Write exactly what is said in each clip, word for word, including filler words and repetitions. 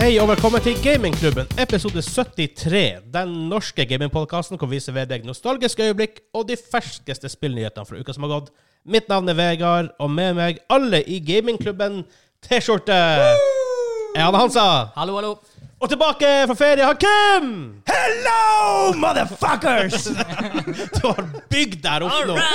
Hei og velkommen til Gamingklubben, episode syttitre. Den norske gamingpodcasten hvor vi serverer deg nostalgiske øyeblikk og de ferskeste spillnyhetene fra uka som har gått. Mitt navn er Vegard, og med meg alle i Gamingklubben T-skjorte. Jeg er Anna Hansa. Hallo, hallo. Og tilbake fra ferie har Kim. Hello, motherfuckers! Du har bygd der opp nå.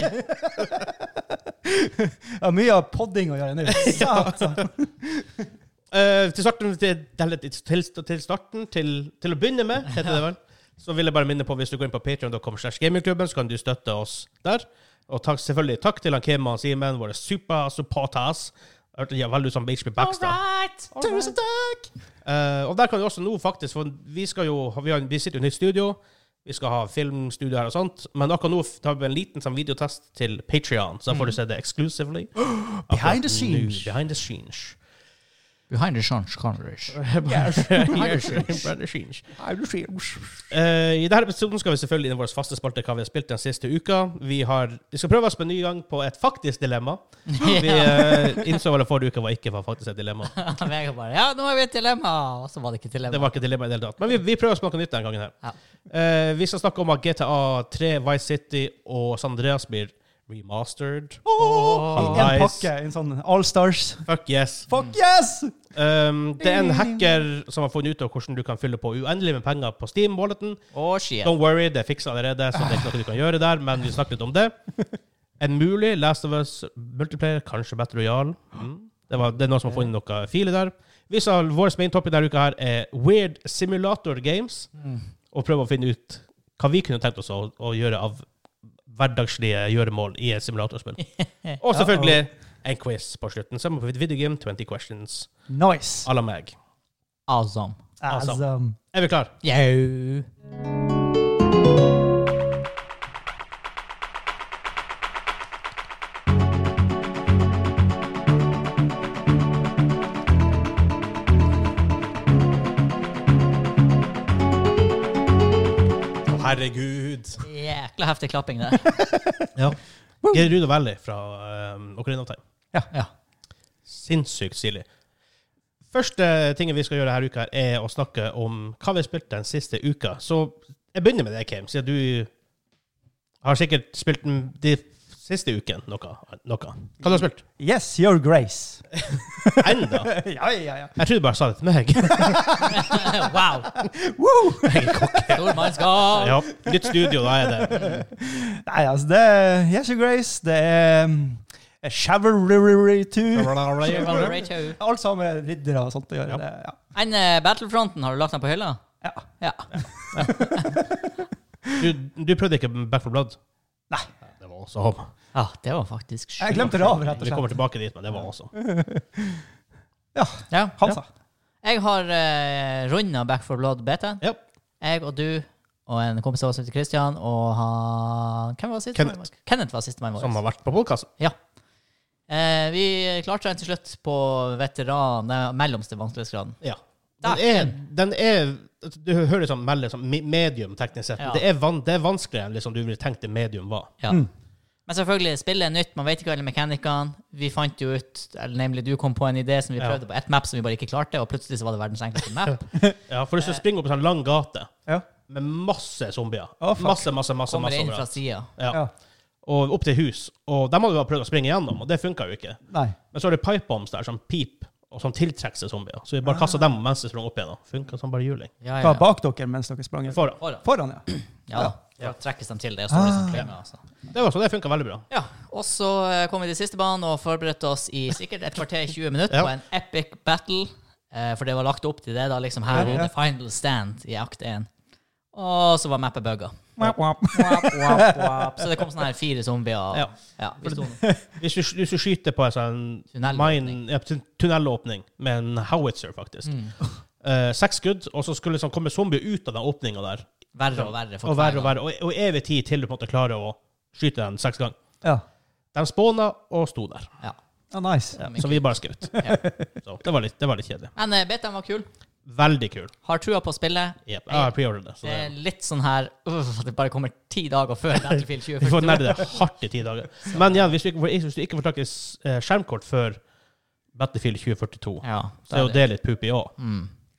Jeg har mye av podding å gjøre nå. Satan. Uh, til starten, til, til, til, starten til, til å begynne med, heter det vel, så vil jeg bare minne på, hvis du går inn på patreon dot com slash gamingklubben, så kan du støtte oss der. Og takk, selvfølgelig takk til han Kim og Simen, våre super supporters. Jeg hørte de har veldig ut som H P Backstad. Alright! Tusen takk! Uh, og der kan du også nå faktisk, for vi skal jo, vi, har, vi sitter jo i et nytt studio, vi skal ha filmstudio her og sånt, men akkurat nå tar vi en liten sånn videotest til Patreon, så får du se det exclusively. Behind the scenes. Behind the scenes. Behind the scenes, Conrad. Yes, behind the scenes. Uh, I denne episoden skal vi selvfølgelig inn i vår faste spalte hva vi har spilt den siste uka. Vi, har, vi skal prøve oss på en ny gang på et faktisk dilemma. Vi uh, innså vel at forrige uka var ikke var faktisk et dilemma. Vegard bare, ja, nå har vi et dilemma, og så var det ikke et dilemma. Det var ikke et dilemma i det hele tatt. Men vi, vi prøver oss på noe nytt den gangen her. Ja. Uh, vi skal snakke om at G T A tre, Vice City og San Andreas blir remastered. Oh, nice. En pakke, en sånn All-Stars. Fuck yes. Fuck yes! Um, det er en hacker som har funnet ut av hvordan du kan fylle på uendelig med penger på Steam-walleten. Oh, shit. Don't worry, det er fikset allerede, så det er ikke noe du kan gjøre der, men vi snakker litt om det. En mulig Last of Us multiplayer, kanskje Battle Royale. Mm. Det, var, det er noen som har funnet noen filer der. Vi sa vår main topic denne uka her er Weird Simulator Games, mm. og prøve å finne ut hva vi kunne tenkt oss å, å gjøre av hverdagslige gjøremål i et simulatorspill. Og selvfølgelig en quiz på slutten, sammen på Video Game twenty questions. Nice. Alla meg. Awesome. Awesome. awesome. Er vi klar? Yo. Herregud. Jækla heftig klapping der. Ja. Gerud og Valley fra um, Ocarina of Time. Ja. ja. Sinnssykt stilig. Første tingen vi skal gjøre her uka er å snakke om hva vi har spilt den siste uka. Så jeg begynner med det, Kim, siden du har sikkert spilt den de siste uken noe. noe. Hva har du spilt? Yes, your grace. Enda? ja, ja, ja. Jeg trodde bare sa det til meg. Wow. Woo! Jeg er kokke. Stormannskap. Ja, nytt studio, da er det. Nei, altså, det er Yes, your grace. Det er um, Chivalry two. Alt sammen med riddere og sånt å gjøre. Ja. Det, ja. En uh, Battlefronten, har du lagt den på hylla? Ja. Ja. Du, du prøvde ikke Back for Blood? Nei. Det var også om. Ja, det var faktisk sjukt. Jeg glemte det av, rett og Vi kommer slett. tilbake dit, men det var også. Ja, Ja. Hansa. Jeg har uh, rundet Back for Blood beta. Ja. Jeg og du og en kompis av oss heter Christian, og han... Hvem var siste Kenneth. mann? Kenneth var siste mann vår. Som har vært på podcasten. Ja. Eh, vi klarte den til slutt på veteran, den mellomste vanskelighetsgraden. Ja. Den er, den er, du hører sånn melde som medium teknisk sett. Ja. Det, er van, det er vanskeligere enn liksom du ville tenkt det medium var. Ja. Mm. Men selvfølgelig, spillet er nytt, man vet ikke alle mekanikerne. Vi fant jo ut, eller nemlig du kom på en idé som vi Ja. prøvde på et map som vi bare ikke klarte, og plutselig så var det verdens enkleste map. Ja, for hvis du springer opp en sånn lang gate Ja. med masse zombier. Å, fuck. masse, masse, masse, Kommer masse inn fra overalt. siden. Ja. Ja. Og opp til hus. Og dem hadde vi prøvd å springe gjennom, og det funket jo ikke. Nei. Men så er det pipe bombs der, sånn pip, og sånn tiltrekker seg zombier. Så vi bare kastet dem mens de sprang opp igjen. Funket som bare juling. Ja, ja, Hva ja. bak dere mens dere sprang? Foran. Foran. Foran, ja. Ja da. Ja. Trekkes dem til det, og står liksom Ah. klynger, altså. Det var så, det funket veldig bra. Ja, og så eh, kom vi til siste banen og forberedte oss i sikkert et kvarter tjue minutter Ja. på en epic battle, eh, for det var lagt opp til det da, liksom her Ja, er ja. the final stand i akt én. Og så var mappet bugga. Wap, wap. Wap, wap, wap. Så det kom sånne her fire zombier. Ja. Ja, vi sto Hvis du, hvis du skyter på en sånn Tunnelåpning. mine, ja, tun- tunnelåpning med en howitzer, faktisk. mm. Eh, seks skudd, og så skulle liksom komme zombier ut av den åpningen der. verre og verre. for Og hver verre og gang. verre. Og, og evig tid til du på en måte klarer å skyte den seks ganger. Ja. De spåna og sto der. Ja. Ja, nice. Ja, Så vi bare skjøt. Ja. Så det var litt, det var litt kjedelig. Men uh, betaen var kul. Veldig kul. Har trua på spillet. Yep. Jeg har pre-ordered det. Så Det er det litt sånn her uh, at det bare kommer ti dager før Battlefield tjue vi får førtito. nerde det hardt i ti dager. Men igjen, hvis du ikke, hvis du ikke får tak i s- eh, skjermkort før Battlefield tjue førtito, Ja, så er jo det litt pupi også. Mm.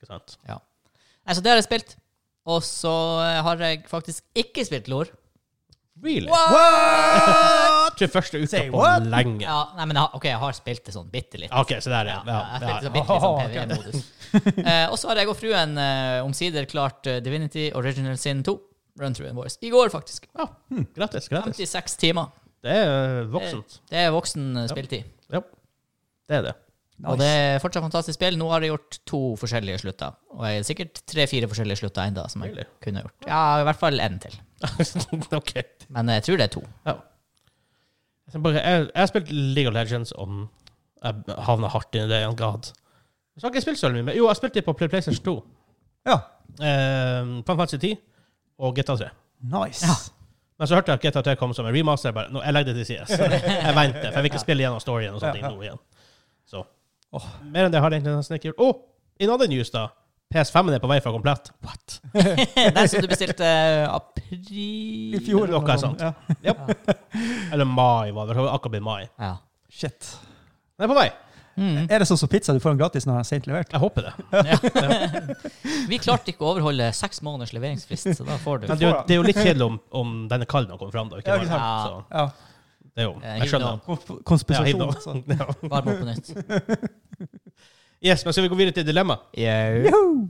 Ikke sant? Ja. Nei, så det har jeg spilt. Og så har jeg faktisk ikke spilt lore. Really? What? Ikke første uka Say på what? lenge. Ja, nei, men jeg, har- ok, jeg har spilt det sånn bitte litt. Ok, så der, ja. Ja, ja, jeg ja. spilte så bitte litt sånn P V E-modus. eh, og så har jeg og fruen eh, omsider klart eh, Divinity Original Sin to. Run-through Voice. I går, faktisk. Ja, hm, Grattis, grattis. femtiseks timer. Det er voksent. Det er voksen eh, spilltid. Ja, det er det. Nice. Og det er fortsatt fantastisk spill. Nå har jeg gjort to forskjellige slutter. Og jeg er sikkert tre-fire forskjellige slutter enda som jeg Really? kunne gjort. Ja, i hvert fall en til. Ok. Men jeg tror det er to. Ja. Jeg, bare, jeg, jeg har spilt League of Legends om jeg havnet hardt inn i det en god. Så har ikke jeg spilt så mye, men jo, jeg spilte det på PlayStation to. Ja. Eh, Final Fantasy ti og G T A tre. Nice. Ja. Men så hørte jeg at G T A tre kom som en remaster. Jeg, bare, nå, jeg legger det til sides. Jeg venter, for jeg vil ikke spille gjennom storyen og sånne ting Ja, ja. nå igjen. Så. Oh. Mer enn det har jeg egentlig nesten ikke gjort. Å, oh, in other news da. P S fem er på vei fra komplett. What? Den som du bestilte eh, april... I fjor. Noe eller er sant. sånn. Ja. Yep. Eller mai var det. Det har akkurat blitt mai. Ja. Shit. Den er på vei. Mm. Er det sånn som pizza du får den gratis når den er sent levert? Jeg håper det. Vi klarte ikke å overholde seks måneders leveringsfrist, så da får du. Men det er jo, det er jo litt kjedelig om, om denne kallen har kommet frem da. Ikke Ja, varm. ikke sant. Ja. Så Ja. det er jo, Eh, jeg skjønner. hiv Kons- Ja, hiv Konspirasjon. nå. altså. Ja. Varm opp på nytt. Yes, men skal vi gå videre til dilemma? Joho!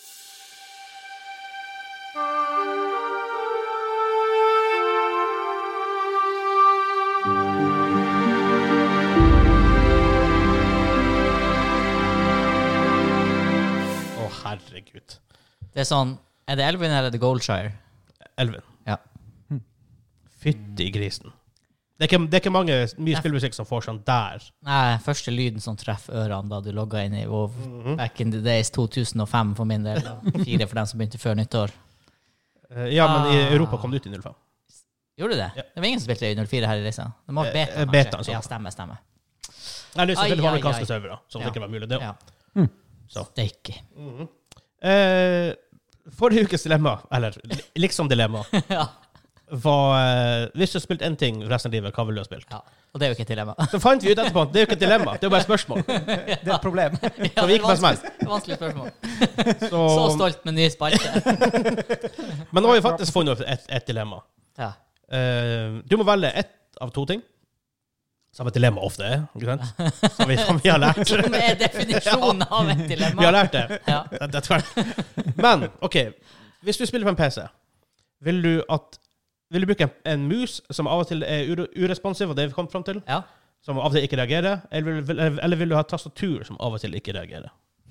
Å, herregud. Det er sånn, er det Elvin eller er det Goldshire? Elvin. Ja. Fytti grisen. Det er ikke, det er ikke mange mye spillmusikk som får sånn der. Nei, første lyden som treffer ørene da du logget inn i WoW. Mhm. Back in the days, to tusen og fem for min del. og Fire for dem som begynte før nyttår. Eh, Ja, men i Ah. Europa kom det ut i null fem. Gjorde du det? Ja. Det var ingen som spilte i null fire her i Reisa. Det må Eh, beta, eh, kanskje. beta, sånn. Ja, stemme, stemme. Jeg har lyst til å Ai, spille på ai, amerikanske ai. servere, som Ja. det ikke var mulig. Det, Ja. Mm. Så. Steike. Mhm. eh, forrige ukes dilemma, eller li- liksom dilemma, ja. var eh, hvis du har spilt en ting resten av livet, hva ville du ha spilt? ja. Og det er jo ikke et dilemma. Så fant vi ut etterpå at det er jo ikke et dilemma, det er jo bare et spørsmål. Det er et problem. ja, Så vi det er gikk med smell. vanskelig, vanskelig spørsmål. Så, Så stolt med ny spalte. men nå har vi faktisk funnet et, et dilemma. Ja. Eh, du må velge ett av to ting. Som et dilemma ofte er, ikke sant? Som vi, som vi har lært. Som er definisjonen av et dilemma. Vi har lært det. Ja. Det, det tror jeg. Men, ok, hvis du spiller på en P C, vil du at vil du bruke en, en mus som av og til er ure, uresponsiv, og det vi kom frem til, Ja. som av og til ikke reagerer, eller vil, eller vil du ha et tastatur som av og til ikke reagerer?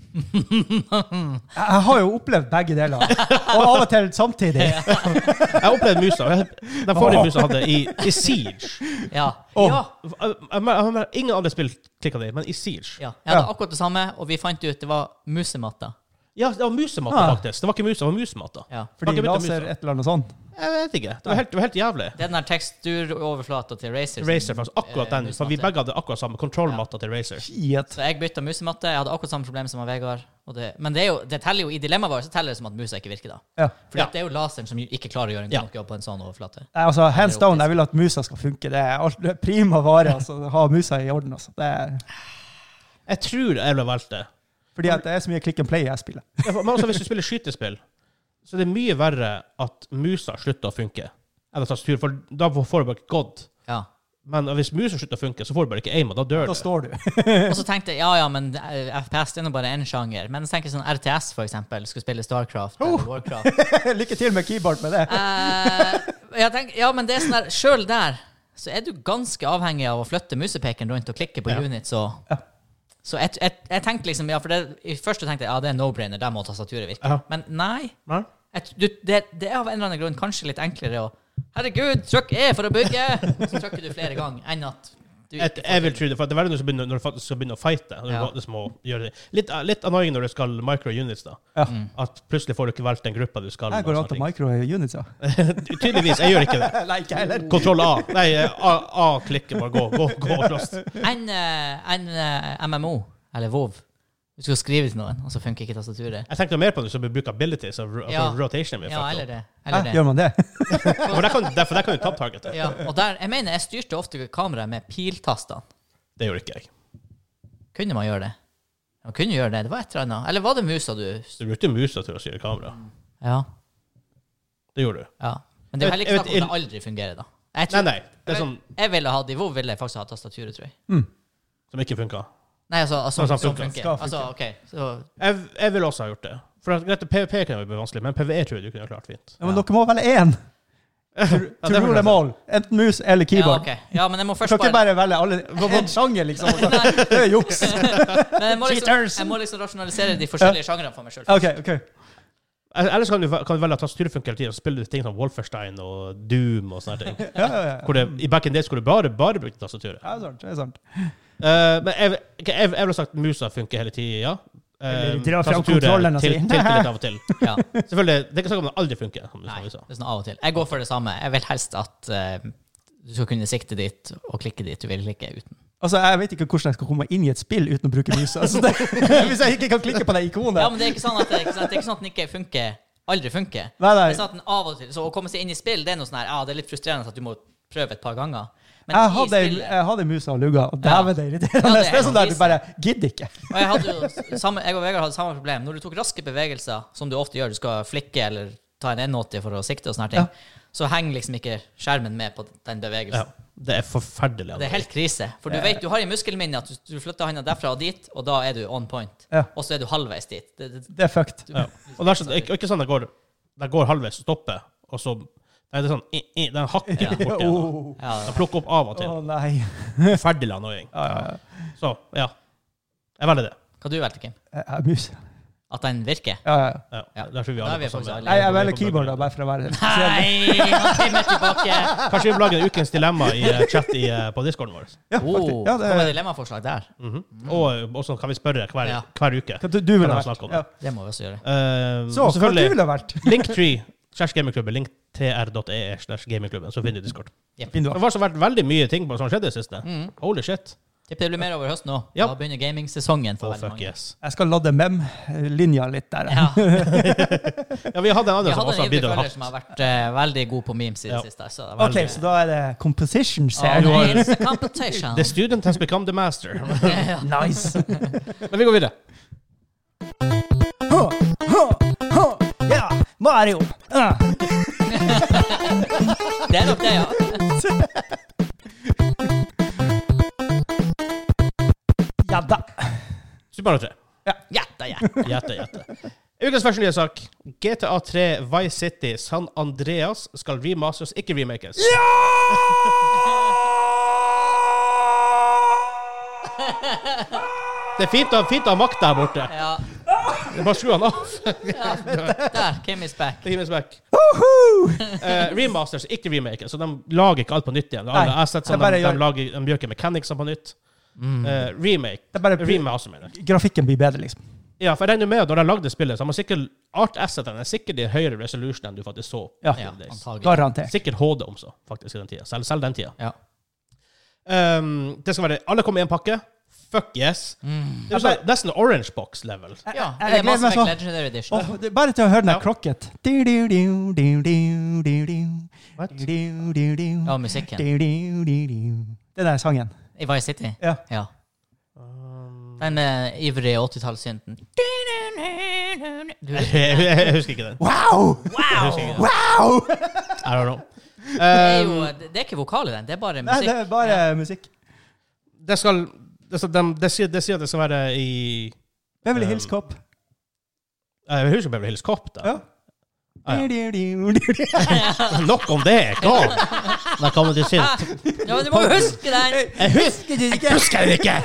Jeg har jo opplevd begge deler. Og av og til samtidig. Jeg opplevde musa. Jeg- Den forrige musa hadde i, i Siege. Ja. Åh. ja. Jeg- jeg- jeg- jeg- Ingen andre spill klikket det, men i Siege. ja. Jeg hadde akkurat det samme, og vi fant ut det var musematta. Ja, det var musematte, Ah. faktisk. Det var ikke musa, det var musematte. Ja. Fordi Har ikke begynt å laser muse. et eller annet sånt. Jeg vet ikke. Det var helt, det var helt jævlig. Det er den der teksturoverflata til Razer. som, Razer, faktisk. Akkurat eh, den. For vi musematte. begge hadde akkurat samme kontrollmatta til Razer. Shit. Så jeg bytta musematte. Jeg hadde akkurat samme problem som Vegard. Og det, men det, er jo, det teller jo i dilemmaet vårt, så teller det som at musa ikke virker da. Ja. For Ja. det er jo laseren som ikke klarer å gjøre en god Ja. nok jobb på en sånn overflate. Nei, altså, hands down, jeg vil at musa skal funke. Det er alt, det er prima vare. Altså, ha musa i orden. Altså. Det er, Jeg tror jeg ville valgt det. fordi at det er så mye click and play jeg spiller. Ja, for- Men også hvis du spiller skytespill, så er det mye verre at musa slutter å funke enn tastatur, for da får du bare ikke gått. Ja. Men hvis musa slutter å funke, så får du bare ikke aim, og da dør Da du. står du. Og så tenkte jeg, ja ja, men eh, F P S det er nå bare en sjanger. Men så tenker jeg sånn R T S for eksempel, skulle spille Starcraft Oh. eller Warcraft. Lykke til med keyboard med det. Eh, jeg tenker, ja, men det er sånn der, selv der, så er du ganske avhengig av å flytte musepeken rundt og klikke på Ja. units og... Ja. Så jeg, jeg, jeg tenkte liksom, ja, for det, i første tenkte jeg, ja, det er no-brainer, der må tastaturet virke. Ja. Men nei, Nei? jeg, du, det, det er av en eller annen grunn kanskje litt enklere å, herregud, trykk E for å bygge, så trykker du flere ganger, enn at du Jeg, ikke får jeg vil til. tro det, for det er veldig noe som begynner, når du faktisk skal begynne å fighte. Når Ja. du faktisk må gjøre det. Litt, litt annoying når du skal micro-units, da. Ja. Mm. At plutselig får du ikke valgt den gruppa du skal. Jeg går an til micro-units, ja. Tydeligvis. Jeg gjør ikke det. Nei, ikke heller. Kontroll A. Nei, A, A klikker bare. Gå, gå, gå og slåss. En, eh, en eh, M M O, eller WoW, du skal skrive til noen, og så funker ikke tastaturet. Jeg tenkte mer på det som bruker abilities og ro- Ja. for rotation. Med, Ja, eller det. Hæ, Eller det. gjør man det? For der kan, derfor der kan du ta targetet. Ja, og der, jeg mener, jeg styrte ofte kameraet med piltastene. Det gjør ikke jeg. Kunne man gjøre det? Man kunne gjøre det, det var et eller annet. Eller var det musa du... Du brukte musa til å styre kamera. Ja. Det gjorde du. Ja. Men det er jo heller ikke snakk om det aldri fungerer da. Jeg tror, nei, nei. Det er sånn... Jeg ville ha, i WoW ville jeg faktisk ha tastaturet, tror jeg. Mm. Som ikke funket. Nei, altså, altså Sånn som funker. funker. Altså, ok. Så... Jeg, jeg vil også ha gjort det. For at, greit, PvP kan jo bli vanskelig, men PvE tror jeg du kunne ha klart fint. Ja, men dere må velge én. To rule them all. Enten mus eller keyboard. Ja, ok. Ja, men jeg må Du først kan ikke bare velge alle en sjanger, liksom. Det er juks. Men jeg må, liksom, jeg må liksom rasjonalisere de forskjellige sjangerne for meg selv. Ok, ok. Ellers kan du, kan du velge at tastatur funker hele tiden og spille ting som Wolfenstein og Doom og sånne ting. Ja, ja, ja. Hvor det, i back in days skulle du bare, bare bruke tastaturet. Ja, det er sant, det er sant. Uh, men jeg, jeg, jeg, jeg vil ha sagt musa funker hele tiden, ja. Uh, Eller dra frem kontrollen og til, si. til, til litt av og til. Ja. Selvfølgelig, det er ikke sånn at det aldri funker. Som Nei, vi sa. det er sånn av og til. Jeg går for det samme. Jeg vil helst at uh, du skal kunne sikte dit og klikke dit du vil klikke uten. Altså, jeg vet ikke hvordan jeg skal komme inn i et spill uten å bruke musa. Altså, det, hvis jeg ikke kan klikke på det ikonet. Ja, men det er ikke sånn at det, ikke sant? Det er ikke sånn at den ikke funker, aldri funker. Nei, nei. Det er sånn at den av og til, så å komme seg inn i spill, det er noe sånn her, ja, det er litt frustrerende at du må prøve et par ganger. Men Jeg i hadde, spillet... jeg hadde musa og lugga, og det Ja. var det irriterende. Ja, det er det er sånn der helt du bare gidder ikke. Og jeg, hadde jo samme, jeg og Vegard hadde samme problem. Når du tok raske bevegelser, som du ofte gjør, du skal flikke eller ta en one eighty for å sikte og sånne ting, Ja. så henger liksom ikke skjermen med på den bevegelsen. Ja, det er forferdelig. Det er helt krise. For du vet, du har i muskelminnet at du, du flytter handa derfra og dit, og da er du on point. Ja. Og så er du halvveis dit. Det, det, Det er fucked. Ja. Og det er sånn, ikke, ikke sånn det går, det går halvveis og stopper, og så nei, det er sånn, i, i, den hakker Ja. bort igjen. Åh, ja, Den plukker opp av og til. oh, nei. Forferdelig annoying. Ja, ja, ja. Så, ja. Jeg velger det. Hva du valgte, Kim? Jeg er mus. At den virker? Ja, ja. Ja, Ja. der tror vi Da er alle vi på faktisk samme. alle- Nei, jeg velger keyboard da, bare for å være Nei! Han Kim er tilbake! Kanskje vi vil lage en ukens dilemma i uh, chat i, uh, på Discorden vår. Ja, Oh, faktisk. Ja, det, Hva var dilemmaforslag der? Mhm. Og også kan vi spørre hver, Ja. hver uke. hva du, du ville Kan jeg vært. snakke om Ja. det? Det må vi også gjøre. Uh, Så, og hva du selvfølgelig ville vært? linktree slash gamingklubben, linktr.ee slash gamingklubben, så finner du Discord. Finn du Det av. har så vært veldig mye ting som skjedde i det siste. Mm. Holy shit. Tipper det blir mer over høsten nå. Ja. Da begynner gamingsesongen for Oh, veldig fuck mange. yes. Jeg skal ladde mem-linja litt der. Ja. Ja, vi hadde en annen Vi som hadde også en har ivrig bidratt følger hardt. som har vært eh, veldig god på memes i det Ja. siste. Så det er Ok, veldig... så da er det compositions Oh, her. nei, it's a competition. The student has become the master. Nice. Men vi går videre. Ha, ha, ha. Ja, Mario. Ah. Det er nok det, ja. Ja da. Super Mario tre. Gjetta, ja. Gjette, gjette. Ukens første nye sak. G T A tre Vice City San Andreas skal remasters, ikke remakes. Det er fint å, fint å ha makt der borte. ja. Det er bare skru han av. Der, Kim is back. Kim is back. Woohoo! Uh, remasters, ikke remakes. Så de lager ikke alt på nytt igjen. Alle Nei, assets, det de, bare de, gjør- lager, de gjør ikke mechanics på nytt. Mm. Uh, remake. Det er bare Remaster, mener jeg. grafikken blir bedre, liksom. Ja, for jeg regner med at når de lagde spillet, så har man sikkert art assetene er sikkert i høyere resolution enn du faktisk så. Ja, Ja, Days. antagelig. garantert. Sikkert H D om så, faktisk, i den tida. Selv, selv den tida. Ja. Um, det skal være, alle kommer i en pakke. Fuck yes. Mm. Det er sånn, nesten Orange Box level. Ja, Jeg- det jeg er Mass gleder meg Effect så. Legendary Edition. Åh, det er bare til å høre den der Ja. klokket. Du, du, du, du, du, du, du. What? Du, du, du, du. Ja, musikken. Du, du, du, du. Den der sangen. I Vice City? Ja. Ja. Um, Den uh, ivrige åttitallssynten. Du, jeg husker ikke den. Wow! Jeg husker ikke den. Wow! I don't know. det, er Um, jo, det det er ikke vokal i den, det er bare Nei, musikk. det er bare Ja. musikk. det skal det, skal- de, det, sier, det sier at det skal være i Beverly Um, Hills Cop. Jeg husker Beverly Hills Cop, da. Ja. Ah, ja. Du, du, du, du. Nok om det. Kom! Da kommer det sint. Ja, men du må jo huske den! Jeg husker det ikke! Jeg husker det ikke!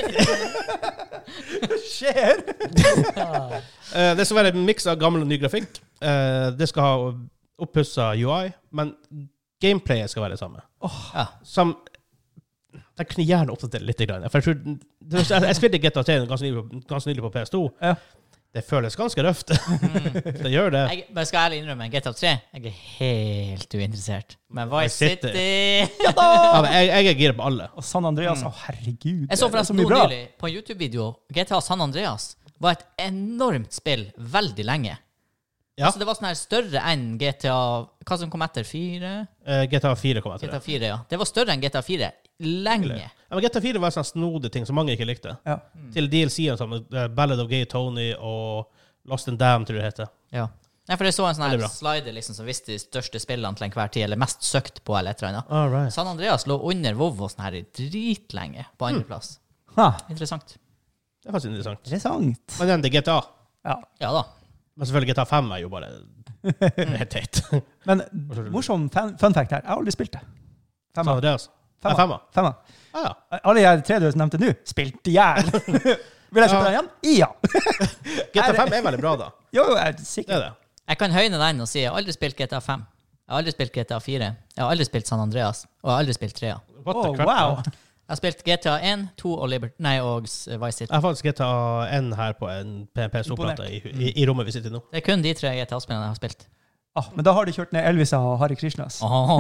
Skjer? Eh, det skal være en miks av gammel og ny grafikk. Eh, det skal ha oppussa U I, men gameplayet skal være det samme. Ja. Som jeg kunne gjerne oppdatere litt. Grann. For jeg, tror, det- jeg, jeg spilte G T A tre ganske nylig på, ganske nylig på P S to. Ja. Det føles ganske røft. det gjør det. Jeg bare skal ærlig innrømme, G T A tre, jeg er helt uinteressert. Men Vice Vice City. City... Ja, men jeg, jeg er gira på alle. Og San Andreas, å herregud. Jeg så det er forresten mye nå bra. nylig på en YouTube-video, G T A San Andreas var et enormt spill veldig lenge. Ja. Altså det var sånn her større enn G T A... Hva som kom etter? Fire? Eh, G T A fire kommer G etter T A det. fire, ja. Det var større enn G T A fire lenge. Ja, men G T A fire var en sånn snodig ting som mange ikke likte. Ja. Mm. Til D L C-en som uh, Ballad of Gay Tony og Lost and Damned, tror jeg det heter. Ja. Nei, for jeg så en sånn Veldig her bra. slider liksom, som visste de største spillene til enhver tid, eller mest søkt på, eller et eller annet. All right. San Andreas lå under WoW og sånn her i dritlenge på andreplass. Ha, Interessant. Det er faktisk interessant. interessant. Men den, det er G T A. Ja. Ja da. Men selvfølgelig G T A fem er jo bare helt teit. Men morsom fun, fun fact her. Jeg har aldri spilt det. San Femma. Andreas. Nei, Femma. femma. Femma. Ah, ja. Alle de tre du nevnte nå, spilte i hjel. Vil jeg kjøpe den igjen? Ja. G T A fem er veldig bra, da. Jo, jo, jeg er Det sikker. er det. Jeg kan høyne den og si jeg har aldri spilt G T A fem. Jeg har aldri spilt G T A fire. Jeg har aldri spilt San Andreas. Og jeg har aldri spilt trea. What the Oh, crap, wow. da. Jeg har spilt G T A én, to og, Liber nei, og uh, Vice City. Jeg har faktisk G T A N her på en P S O-plate i, i, i rommet vi sitter i nå. Det er kun de tre G T A-spillene jeg har spilt. Ah, men da har du kjørt ned Elvis og Hare Krishnas. Oh.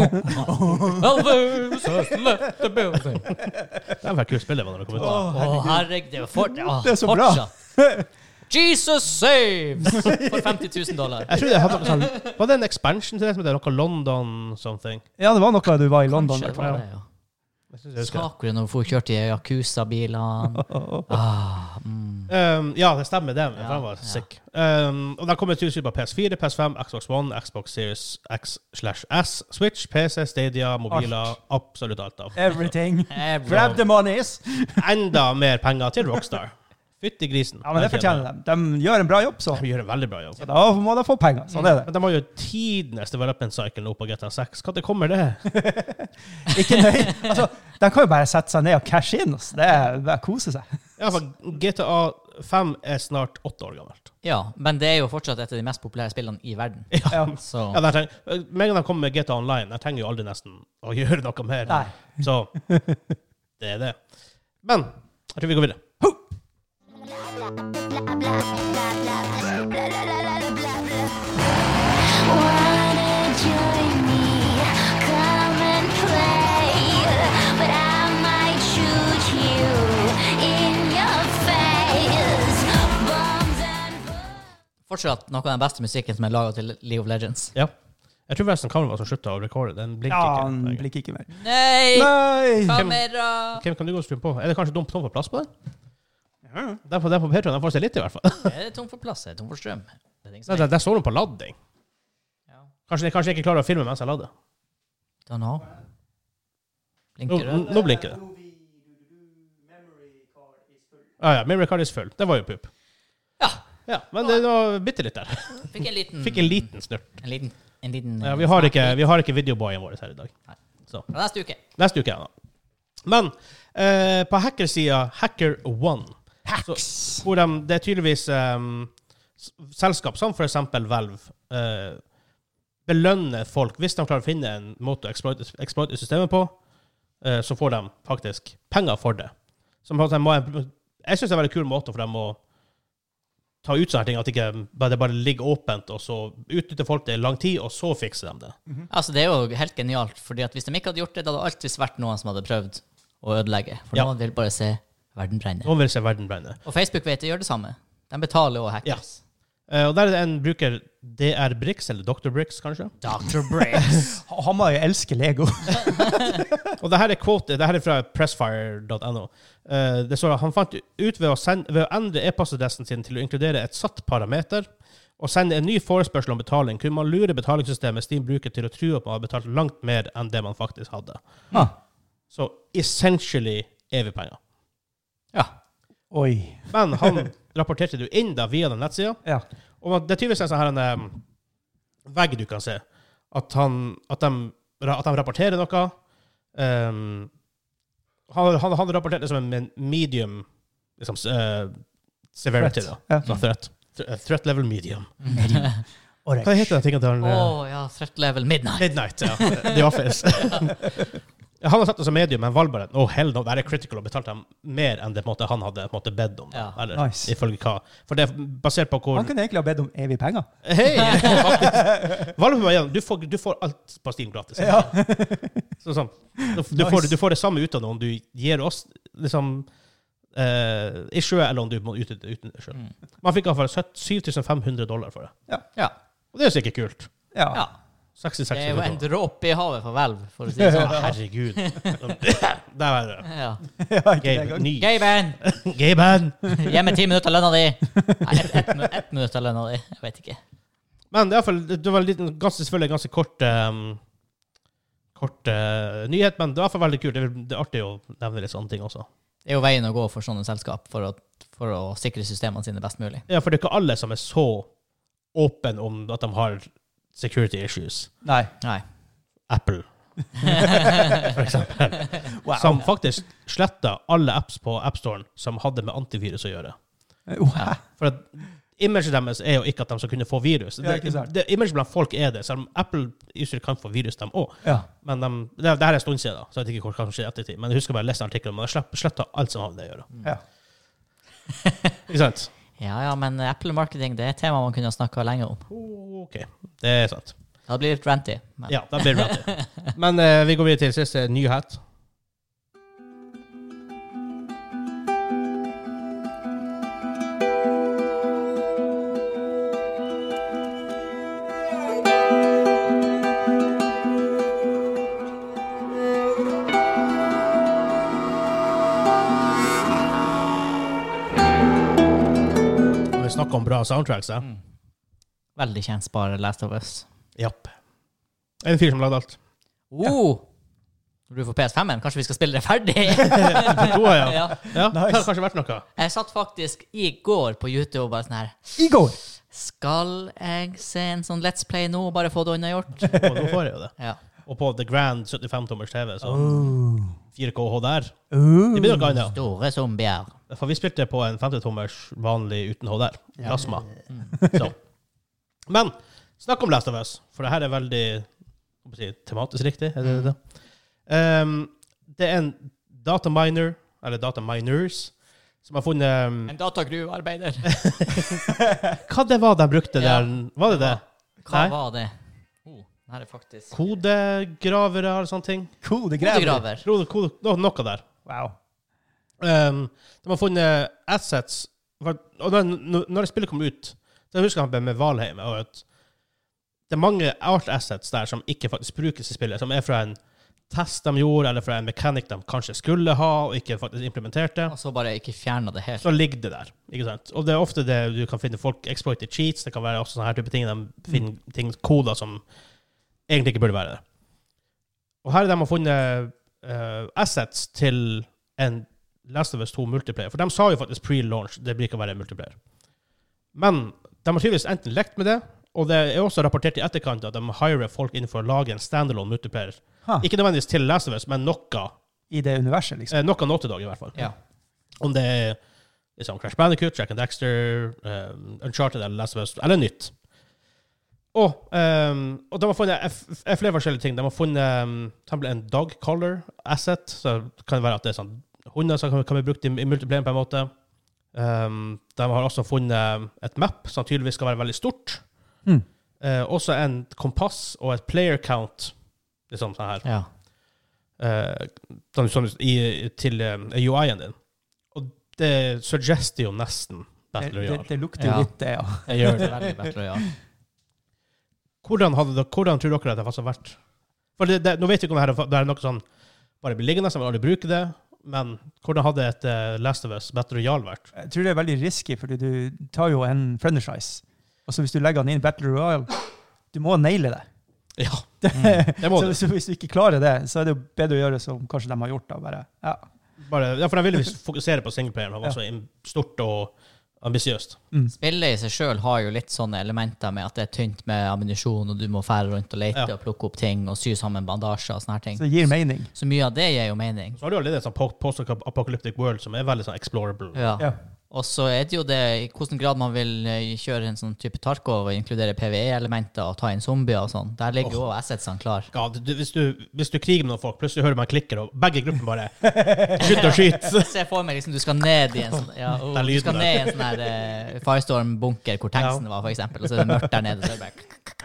Elvis has left the building. Det er vel kult spill det var når det kom ut. Åh, Å, herregud, det er, for, å, Det er så bra. fortsatt. Jesus saves for femti tusen dollar. Jeg tror det hadde noe sånn, var det en expansion til det som heter noe London something? Ja, det var noe du var i London. Kanskje det var det, ja. Jeg synes jeg husker det. Sakura når du får kjørt i Yakuza-bilene. Ah, mm. Um, ja, det stemmer det. Ja, for den var ja. sick. Um, og den kommer til å på P S fire, P S fem, Xbox One, Xbox Series X slash S, Switch, P C, Stadia, mobiler, absolutt alt av. Everything. Everyone. Grab the monies. Enda mer penger til Rockstar. Fytti grisen. Ja, men det fortjener de. De gjør en bra jobb, så. De gjør en veldig bra jobb. Så da må de få penger. Sånn er det. Men de har jo tidenes development cycle nå på G T A seks. Hva det kommer det? Ikke nøy. Altså, de kan jo bare sette seg ned og cashe inn. Altså. Det er bare kose seg. Ja, for G T A fem er snart åtte år gammelt. Ja, men det er jo fortsatt et av de mest populære spillene i verden. Ja. Så Ja, de trenger, med en gang de kommer med G T A Online, de trenger jo aldri nesten å gjøre noe mer. Nei. Så det er det. Men jeg tror vi går videre. Wanna join me? Come and play, but I might shoot you in your face. Bombs and fortsatt noe av den beste musikken som er laget til League of Legends. Ja. Jeg tror forresten kameraet som sluttet å recorde. Den blinker Ja, ikke. han lenger. blikker ikke mer. Nei! Nei! Kamera! Hvem kan du gå og skru på? Er det kanskje dumt tom for plass på den? Den på, den på Patreon, den får se litt i hvert fall. Er det tom for plass? Er det tom for strøm? Det er ting som Der, er. der, der står den på ladding. Ja. Kanskje, kanskje jeg ikke klarer å filme mens jeg ladder. Don't know. Nå, Blinker det? nå blinker det. Ah, ja, memory card is full. Det var jo pup. Ja. Ja, men det var bitte litt der. Fikk en liten... Fikk en liten snurt. En liten... En liten Ja, vi har ikke, vi har ikke videoboyen vår her i dag. Nei. Så. Fra neste uke. Neste uke, ja. Men eh, på hackersida Hacker One, så, hvor de, det er tydeligvis um, selskap som for eksempel Valve uh, belønner folk hvis de klarer å finne en måte å exploite, exploite systemet på, uh, så får de faktisk penger for det. Som, jeg synes det er en veldig kul måte for dem å ta ut sånne ting, at ikke, det bare ligger åpent, og så utnytter folk det i lang tid, og så fikser de det. Altså, det er jo helt genialt, fordi at hvis de ikke hadde gjort det, da hadde det alltid vært noen som hadde prøvd å ødelegge. For Ja. noen vil bare se verden brenne. Noen vil se verden brenne. Og Facebook vet det gjør det samme. De betaler jo hackers. Uh, og der er det en bruker D R Brix, eller doktor Brix, kanskje. doktor Briggs. Han må jo elske Lego. Og det her er quote, det her er fra pressfire dot no. Uh, det står at han fant ut ved å, sende, ved å endre e-postadressen sin til å inkludere et satt parameter, og sende en ny forespørsel om betaling, kunne man lure betalingssystemet Steam bruker til å tro at man har betalt langt mer enn det man faktisk hadde. Ah. Så essentially evig penger. Ja. Oi. Men han rapporterte du inn da via den nettsida, Ja. og det er tydeligvis en sånn her en um, vegg du kan se, at, han, at, de, at de rapporterer noe. Um, han, han, han rapporterte som en medium liksom, uh, severity, Threat. da. Ja. Så threat. Th- Threat level medium. Og Hva heter den tingen til Å han? ja, threat level midnight. Midnight, ja. The Office. Han har satt det som medium, men valg bare, oh, hell no, det er critical, og betalte dem mer enn det på en måte, han hadde på en måte bedt om. Ja. Eller, Nice. ifølge hva. For det er basert på hvor... Han kunne egentlig ha bedt om evig penger. Hei, faktisk. Valg på meg, du får, du får alt på Steam gratis. Ja. Så, sånn. Du, du, Nice. får, du får det samme ut av det om du gir oss liksom, uh, issue, eller om du må utnytte ut, ut selv. Mm. Man fikk i hvert fall syv tusen fem hundre dollar for det. Ja. Og det er jo sikkert kult. Ja. Ja. sekstiseks Det er jo en sekunder. dråpe i havet for Valve, for å si det sånn. Herregud. Der var det. Ja. Ja, ikke det Gabe, engang. ny. Gaben, Gaben! gi meg ti minutter av lønna di. Nei, ett et, et, et minutt av lønna di. Jeg vet ikke. Men det, er i hvert fall, det var en liten, ganske, selvfølgelig en ganske kort, um, kort uh, nyhet, men det er i hvert fall veldig kult. Det er, det er artig å nevne litt sånne ting også. Det er jo veien å gå for sånne selskap for å, for å sikre systemene sine best mulig. Ja, for det er ikke alle som er så åpen om at de har security issues. Nei. Nei. Apple, for eksempel. Wow. Som faktisk sletta alle apps på AppStoren som hadde med antivirus å gjøre. Wow. For at imaget deres er jo ikke at de skal kunne få virus. Ja, Det, ikke sant. det, imaget blant folk er det, selv om Apple-user kan få virus dem også. Ja. Men de, det, det her er en stund siden, da, så jeg vet ikke hva som skjer i ettertid. Men jeg husker bare å lese artikkelen, men jeg sletta alt som har med det å gjøre. Ja. Ikke sant? Ja, ja, men Apple-marketing, det er et tema man kunne ha snakket lenge om. Oh, ok, det er sant. Det blir litt ranty. Men. Ja, da blir det rett. Men eh, vi går videre til siste nyhet. Vi snakker om bra soundtracks, ja. Mm. Veldig kjensbar Last of Us. Japp. En fyr som lagde alt. Oh! Når du får P S fem-en, kanskje vi skal spille det ferdig? To, ja. Ja. Ja, det Nice. har kanskje vært noe. Jeg satt faktisk i går på YouTube og bare sånn her, I går. skal jeg se en sånn Let's Play nå, og bare få det unnagjort? Og nå får jeg jo det. Ja. Og på The Grand syttifem tommers T V, så Oh. fire K H D R. Uh. Det blir noe annet. Store zombier. For vi spilte på en femti tommers vanlig uten H D R. Ja. Plasma. Så. Men snakk om Last of Us, for det her er veldig hva skal jeg si, tematisk riktig. Er det det? Um, det er en dataminer, eller dataminers, som har funnet um, En datagruvearbeider. hva det var de brukte Ja. der? Var det det? Hva Nei. var det? Oh, her er faktisk Kodegravere eller sånne ting? Kodegraver. Kodegraver. Kode, kode, no, noe der. Wow. Um, de har funnet assets for, og når, når det spillet kom ut, så husker jeg med Valheim og at det er mange art assets der som ikke faktisk brukes i spillet, som er fra en test de gjorde, eller fra en mekanikk de kanskje skulle ha, og ikke faktisk implementerte. Og så bare ikke fjernet det helt. Så ligger det der, ikke sant? Og det er ofte det du kan finne folk exploiter cheats, det kan være også sånne her type ting, de finner ting, koder som egentlig ikke burde være det. Og her er de har funnet uh, assets til en Last of Us to multiplayer, for de sa jo faktisk pre-launch, det blir ikke å være multiplayer. Men de har tydeligvis enten lekt med det, og det er også rapportert i etterkant at de hirer folk inn for å lage en standalone multiplayer. Ha. Ikke nødvendigvis til Last of Us, men noe, I det universet, liksom. eh, noe Naughty Dog i hvert fall. Ja. Om det er liksom Crash Bandicoot, Jack and Dexter, um, Uncharted eller Last of Us, eller nytt. Og, um, og de har funnet f- f- flere forskjellige ting. De har funnet um, en dog collar asset, så det kan være at det er sånn hunder som kan, kan bli brukt i, i multiplayer på en måte. Um, de har også funnet et map som tydeligvis skal være veldig stort. Mm. Uh, også en kompass og et player count, liksom sånn her. Ja. Uh, sånn, sånn, i, til um, U I-en din. Og det suggester jo nesten Det, Battle det, Royale. det lukter jo Ja. litt, det, ja. Jeg gjør det veldig Battle Royale. Hvordan, hadde det, hvordan tror dere at det faktisk har vært? For det, det, nå vet vi ikke om det, her, det er noe sånn bare blir liggende, så man aldri bruker det, men hvordan hadde et uh, Last of Us Battle Royale vært? Jeg tror det er veldig risky, fordi du tar jo en franchise. Og så hvis du legger den inn i Battle Royale, du må naile det. Ja, det, det må så, du. så hvis du ikke klarer det, så er det jo bedre å gjøre som kanskje de har gjort. Da, bare. Ja. Bare, ja, for de ville visst fokusere på singleplayeren, og var så im- stort og ambisiøst. Mm. Spillet i seg selv har jo litt sånne elementer med at det er tynt med ammunisjon, og du må fære rundt og lete Ja. og plukke opp ting og sy sammen bandasjer og sånne her ting. Så det gir mening. Så mye av det gir jo mening. Så har du allerede en sånn po- post-apocalyptic world som er veldig sånn explorable. Ja. Ja. Og så er det jo det i hvilken grad man vil eh, kjøre en sånn type Tarkov og inkludere P V E-elementer og ta inn zombier og sånn. Der ligger jo Oh. også assetsene klar. Ja, du, hvis, du, hvis du kriger med noen folk, plutselig hører man klikker, og begge gruppen bare skyter og skyter. Se for meg liksom du skal ned i en sånn ja, oh, Den Du skal lyden ned i en sånn her eh, Firestorm-bunker hvor tanksene var, for eksempel, og så er det mørkt der nede. Så er det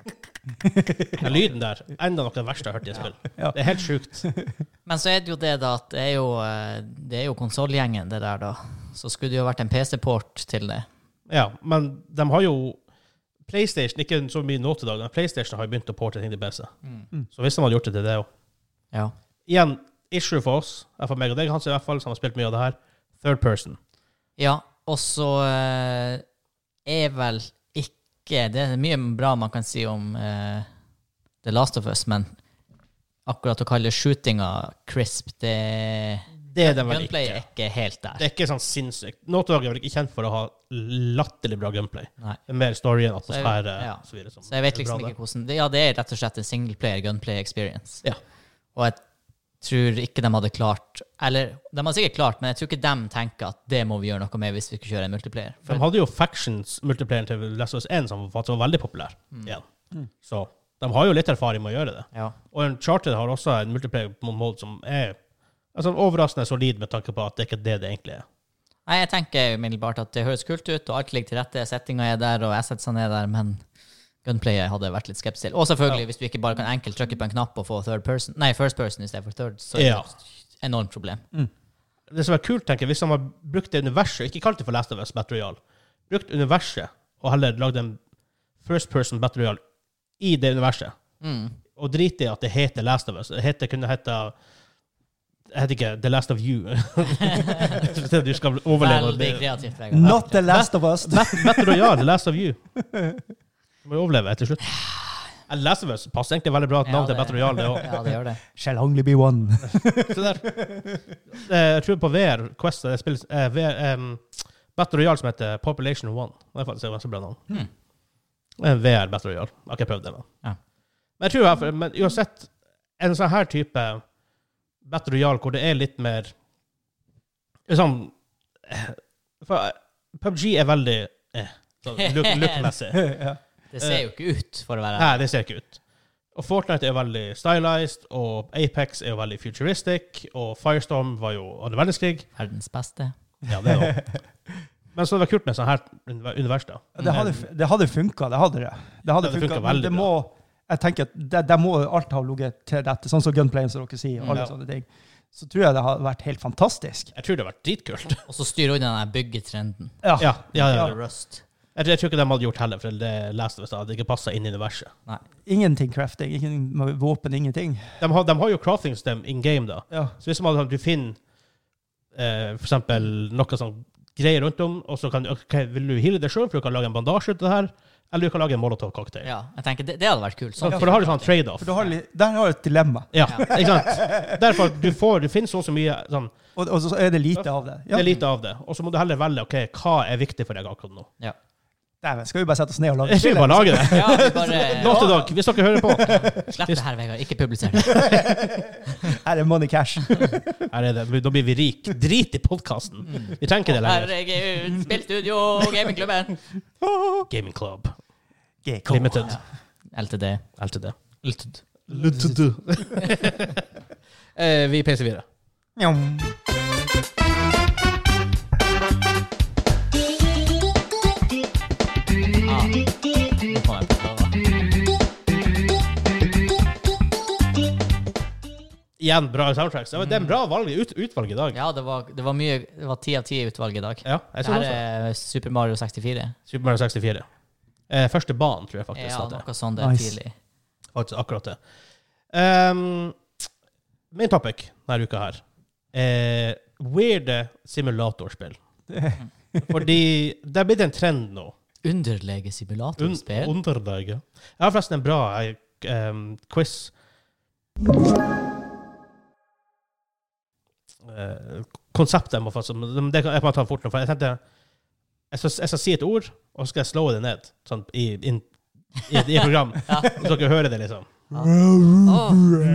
bare Den lyden der, enda noe av det verste jeg har hørt i et spill. Ja. Det er helt sjukt. Men så er det jo det da at det er jo, eh, det er jo konsolgjengen, det der, da. Så skulle det jo vært en P C-port til det. Ja, men de har jo PlayStation, ikke så mye nå til dag, men PlayStation har jo begynt å porte ting til P C. Mm. Så hvis de hadde gjort det til det også. Ja. Igjen, issue for oss, for meg og deg, Hans i hvert fall, som har spilt mye av det her, third person. Ja, og så uh, er vel ikke, det er mye bra man kan si om uh, The Last of Us, men akkurat å kalle shootinga crisp, det, det er det vel gunplay ikke. er ikke helt der. Det er ikke sånn sinnssykt. Naughty Dog er vel ikke kjent for å ha latterlig bra gunplay. Nei. Det er mer story enn atmosfære. Så jeg, ja. Så, videre, som så jeg vet er liksom bra ikke der. hvordan det, ja, det er rett og slett en singleplayer gunplay experience. Ja. Og jeg tror ikke de hadde klart, eller de hadde sikkert klart, men jeg tror ikke de tenker at det må vi gjøre noe med hvis vi skal kjøre en multiplayer. De hadde jo Factions-multiplayeren til Last of Us one som faktisk var veldig populær Mm. igjen. Mm. Så de har jo litt erfaring med å gjøre det. Ja. Og Uncharted har også en multiplayer-mode som er altså, overraskende solid med tanke på at det ikke er det det egentlig er. Nei, jeg tenker umiddelbart at det høres kult ut, og alt ligger til rette, settinga er der, og assetsene er der, men gunplayet hadde vært litt skeptisk til. Og selvfølgelig, Ja. hvis du ikke bare kan enkelt trykke på en knapp og få third person, nei, first person i stedet for third, så er det Ja. et enormt problem. Det som er kult, tenker jeg, hvis de har brukt det universet, ikke kalt det for Last of Us Battle Royale, brukt universet, og heller lagd en first person Battle Royale i det universet, Mm. og drit i at det heter Last of Us. Det heter, kunne hete jeg heter ikke The Last of You. Du skal overleve. Veldig kreativt, Vegard. Not the last of us. Battle Royale, The Last of You. Du må jo overleve etter slutt. Eller Last of Us passer egentlig veldig bra et navn Ja, til det- Battle Royale. Det også. Ja, det gjør det. Shall only be one. Så der. Eh, Jeg tror på V R, Quest, det spilles eh, V R, um, Battle Royale som heter Population One. Det er faktisk et ganske bra navn. Hmm. En V R Battle Royale. Jeg har ikke prøvd det, men. Ja. Men jeg tror i hvert fall, men uansett, en sånn her type Battle Royale hvor det er litt mer sånn eh, for eh, P U B G er veldig eh, sånn look, look-messig. Ja. Det ser jo ikke ut for å være Nei, det ser ikke ut. Og Fortnite er veldig stylized, og Apex er jo veldig futuristic, og Firestorm var jo andre verdenskrig. verdens beste. Ja, det er jo. Men så det var kult med sånn her univers da. Det hadde, det hadde funka, det hadde det. Det hadde Ja, det funka, funket men veldig det må, jeg tenker at det, det må alt ha ligget til dette, sånn som gunplayen som dere sier, alle Ja. sånne ting. Så tror jeg det har vært helt fantastisk. Jeg tror det har vært dritkult. Og så styrer unna den byggetrenden. Ja. Ja, ja, ja. Eller Rust. Jeg, tror- jeg tror ikke de hadde gjort heller, for det leste hvis det hadde ikke passet inn i universet. Ingenting crafting, ingen våpen, ingenting. De har, de har jo crafting system in game da. Ja. Så hvis man, du finner eh, for eksempel noe sånn greier rundt om, og så kan okay, vil du heale deg selv, for du kan lage en bandasje ut av det her, eller du kan lage en molotov-cocktail. Ja, jeg tenker det, det hadde vært kult. Så, for da har du sånn trade-off. For du har, li- der har du et dilemma. Ja, ikke sant? Derfor, du får, det finnes så så mye, sånn, Og, og så er det lite av det. det er lite av det. Og så må du heller velge, ok, hva er viktig for deg akkurat nå? Ja. Dæven, skal vi bare sette oss ned og lage Jeg skal bare lage det. Ja, vi bare Lov til dere, hvis dere hører på. Slipp det her, Vegard. Ikke publiser det. Her er money cash. Her er det, da blir vi rik. Drit i podcasten. Vi trenger ikke det lenger. Herregud, spillstudio, gamingklubben. Gaming Club. G K. Limited. L T D. L T D. L T D. Eh, vi peser videre. Njom. Ah, nå kom jeg på det. Igjen, bra soundtracks. Det var- det er en bra valg, ut, utvalg i dag. Ja, det var, det var mye, det var ti av ti utvalg i dag. Ja, jeg Det synes her også. er Super Mario sekstifire. Super Mario sekstifire. Eh, første banen, tror jeg faktisk. Ja, at det noe sånt det er Nice. tidlig. Faktisk akkurat det. Um, main topic denne uka her er weirde simulatorspill. Fordi det er blitt en trend nå. Underlege simulatorspill. Un underdage. Jeg har forresten en bra eh, um, quiz. Uh, konseptet må faktisk, men det kan jeg bare ta fort nå, for jeg tenkte jeg skal, jeg skal si et ord, og så skal jeg slå det ned sånn, i, inn, i, i et program, Ja. så dere hører det liksom. Åh.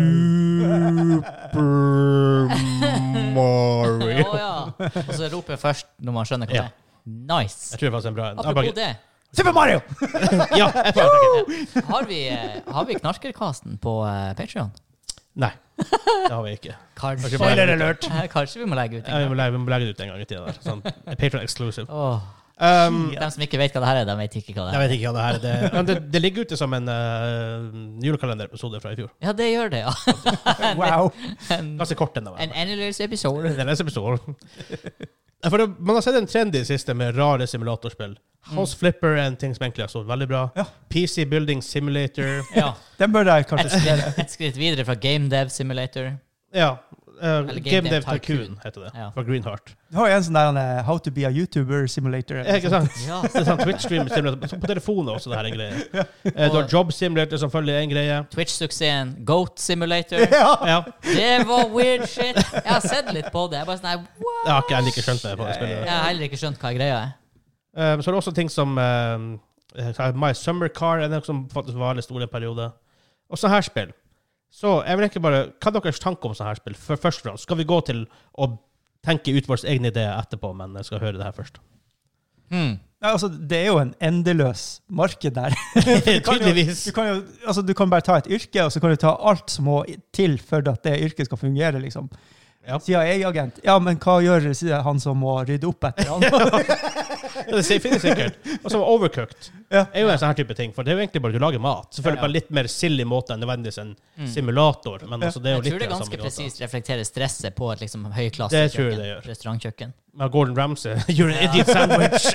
Super Mario. Å, ja. Og så roper jeg først når man skjønner hva det Ja. er. Nice. Jeg tror det var en bra en. Apropos det, Super Mario! Ja, jeg får tenke. har vi, eh, har vi Knarkerkasten på uh, Patreon? Nei, det har vi ikke. Kanskje, Kanskje bare- alert. Eh, Kanskje vi må legge ut Ja, vi en må gang. legge, vi må legge det ut en gang i tida der. Sånn, Patreon exclusive. Åh, Um, de som ikke vet hva det her er, de vet ikke hva det jeg er. vet ikke hva det her er. Det, men det, det ligger ute som en uh, julekalenderepisode fra i fjor. Ja, det gjør det, ja. Wow. En, Ganske kort ennå. en endless episode. Det er neste episode. For det, man har sett en trend i det siste med rare simulatorspill. House Flipper er en ting som egentlig har stått veldig bra. Ja. P C Building Simulator. Ja. Den bør jeg kanskje Et, spille. et skritt videre fra Game Dev Simulator. Ja. Uh, Eller Game Dev Tycoon heter det. Ja. Fra Greenheart. Du har jo en sånn der uh, How to be a YouTuber simulator. Er ikke sant? Ja. Det er sånn Twitch-stream simulator. Så på telefonen også, det her er en greie. Uh, du har Job Simulator som følger en greie. Twitch-suksessen Goat Simulator. Ja. Ja. Det var weird shit. Jeg har sett litt på det. Jeg bare sånn, nei, what? Jeg har ikke jeg like skjønt det på det spillet. Jeg har heller ikke skjønt hva greia er. Um, så er det også ting som um, My Summer Car, er noe som faktisk var veldig stor en periode. Og sånne her spill. Så jeg vil ikke bare, hva er deres tanke om sånne her spill? For først og fremst, skal vi gå til å tenke ut våre egne ideer etterpå, men jeg skal høre det her først. Hmm. Ja, altså, det er jo en endeløs marked der. Du kan jo, Tydeligvis. du, kan jo, altså, du kan bare ta et yrke, og så kan du ta alt som må til for at det yrket skal fungere, liksom. Ja. C I A-agent. Ja, men hva gjør han som må rydde opp etter han? Det finnes sikkert. Og så Overcooked Ja. er jo en sånn her type ting, for det er jo egentlig bare du lager mat. Selvfølgelig på en litt mer silly måte enn nødvendigvis en simulator, men altså det er jo Jeg litt tror det den ganske samme gata. presist reflekterer stresset på et liksom høyklasse Det tror jeg det gjør. restaurantkjøkken. Med Gordon Ramsay, you're an idiot sandwich.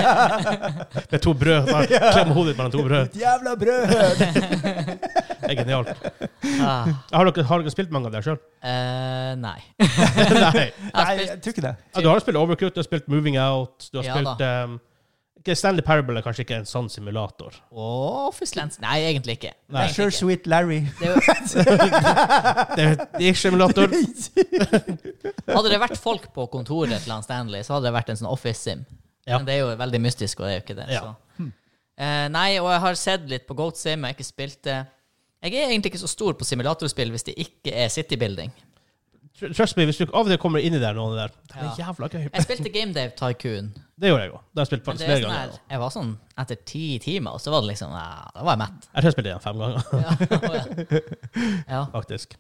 Med to brød, bare klem hodet mellom to brød. Jævla brød! Det er genialt. Ah. Har dere, har dere spilt mange av det selv? Eh, nei. Nei. Jeg har Nei, spilt jeg tror ikke det. Ja, du har spilt Overcooked, du har spilt Moving Out, du har Ja, spilt um, ikke Stanley Parable er kanskje ikke en sånn simulator. Office Lens. Nei, egentlig ikke. Nei. Egentlig Sure ikke. Sweet Larry. Det er jo, Det er det er ikke simulator. hadde det vært folk på kontoret til han Stanley, så hadde det vært en sånn office-sim. Ja. Men det er jo veldig mystisk, og det er jo ikke det. Ja. Så. Eh, nei, og jeg har sett litt på Goat Sim, jeg har ikke spilt det. Jeg er egentlig ikke så stor på simulatorspill hvis det ikke er citybuilding. Tr- Trust me, hvis du av og til kommer inn i der noen der, det er Ja. jævla gøy. Jeg spilte Game Dev Tycoon. Det gjorde jeg også. Det har jeg spilt Men faktisk det er flere sånn ganger. her, jeg var sånn etter ti timer, og så var det liksom ja, da var jeg mett. Jeg tror jeg spilte igjen fem ganger, Ja, ja. faktisk.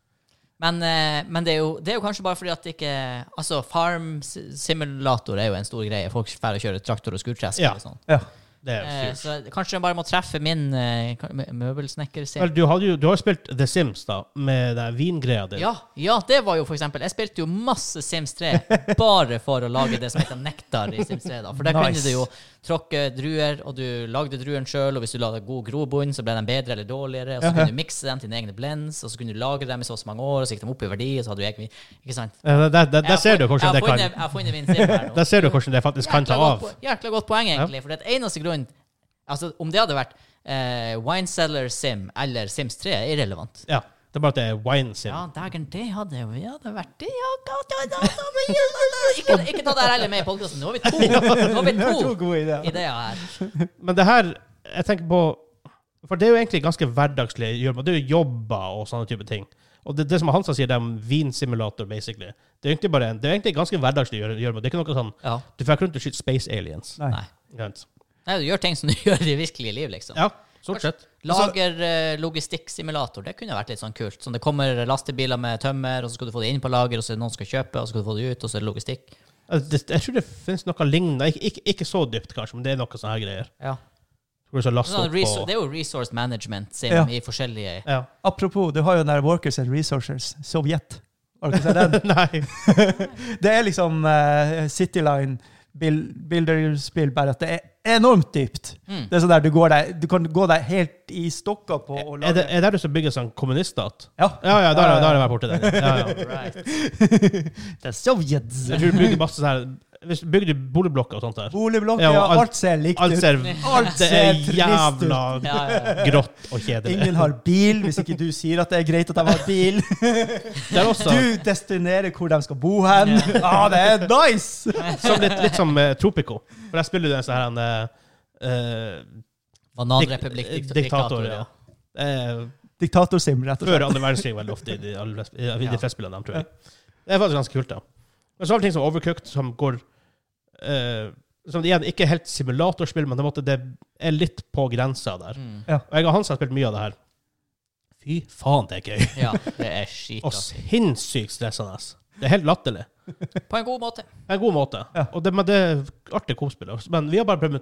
Men, eh, men det, er jo, det er jo kanskje bare fordi at det ikke altså Farm simulator er jo en stor greie. Folk får kjøre traktor og skurtresk. Ja. Og sånn. Ja. Det er Eh, styrt. så kanskje jeg bare må treffe min eh, mø- møbelsnekker-sim. Vel, du, hadde jo, du har spilt The Sims da, med den vingreia di. Ja, ja, det var jo for eksempel Jeg spilte jo masse Sims tre bare for å lage det som heter nektar i Sims tre. Da. For der Nice. kunne du jo tråkke druer, og du lagde druene sjøl. Og hvis du la god grobunn, så ble de bedre eller dårligere. Og så Ja, ja. kunne du mikse dem til dine egne blends, og så kunne du lagre dem i så og så mange år, og så gikk de opp i verdi, og så hadde du egen Ikke sant? Eh, Der, der, der, der ser du hvordan det jeg har kan funnet, jeg har funnet min sim her nå. Der ser du hvordan det faktisk kan ta Jækla av. godt po- Jækla godt poeng, egentlig. For det eneste grunn Altså, om det hadde vært eh, Wine Cellar Sim eller Sims tre, er irrelevant. Ja, det er bare at det er wine sim. Ja, dagen, det hadde jo ja, det vært det. Ja, ga- da- da- da- ikke, ikke ta det her heller med i podcasten. Nå har vi to, nå har vi Det er to to gode ideer. ideer her. Men det her, jeg tenker på, for det er jo egentlig ganske hverdagslig, gjør man- det er jo jobber og sånne type ting. Og det, det som Hansa sier, det er en vinsimulator, basically. Det er egentlig bare en, det er egentlig ganske hverdagslig gjør, gjør man. Det er ikke noe sånn, Ja. du får ikke rundt og skyte space aliens. Nei. Nei. Ikke sant? Nei, du gjør ting som du gjør i det virkelige liv, liksom. Ja, stort sett. Lager eh, logistikksimulator, det kunne vært litt sånn kult. Sånn, det kommer lastebiler med tømmer, og så skal du få det inn på lager, og så er det noen som skal kjøpe, og så skal du få det ut, og så er det logistikk. Altså, det, jeg tror det finnes noe lignende, ikke, ikke, ikke så dypt kanskje, men det er noe sånne her greier. Ja. Hvor du så laster Sånn, opp resou- på... det er jo resource management sim Ja. i forskjellige Ja. Apropos, du har jo den der Workers and Resources, Sovjet. Har du ikke sett den? Nei. Det er liksom uh, Cityline bil- builderspill, bare at det er enormt dypt. Mm. Det er sånn der du går der, du kan gå der helt i stokka på å Er lage... det, er det du som bygger sånn kommuniststat? Ja. Ja, ja, da har jeg- da har jeg vært borte den. Ja, ja. Right. Det er Sovjets. Jeg tror du bygger masse sånn her, hvis du bygger du boligblokker og sånt der. Boligblokker, Ja, ja, og alt- alt ser likt Alt ut. ser, Alt det ser er trist ut. jævla Ja, ja, ja. grått og kjedelig. Ingen har bil, hvis ikke du sier at det er greit at de har bil. Det er også Du destinerer hvor de skal bo hen. Ah, det er nice! som litt, litt som uh, Tropico. For jeg spiller jo en sånn her en, uh, Bananrepublikk, dik- dikt- diktator, diktator, ja. ja. Uh, Diktatorsim, rett og før slett. andre verdenskrig veldig ofte i de, alle, flest- i, i de Ja. fleste spillene dem, tror jeg. Det er faktisk ganske kult, da. Men så har vi ting som Overcooked, som går uh, som igjen ikke er helt simulatorspill, men det, måtte, det er litt på grensa der. Mm. Og jeg og Hans har spilt mye av det her. Fy faen, det er gøy. Ja, det er skit. Og Altså. sinnssykt stressende. Det er helt latterlig. På en god måte. På en god måte. Ja. Og det, men det er artig kospill. Men vi har bare prøvd med to.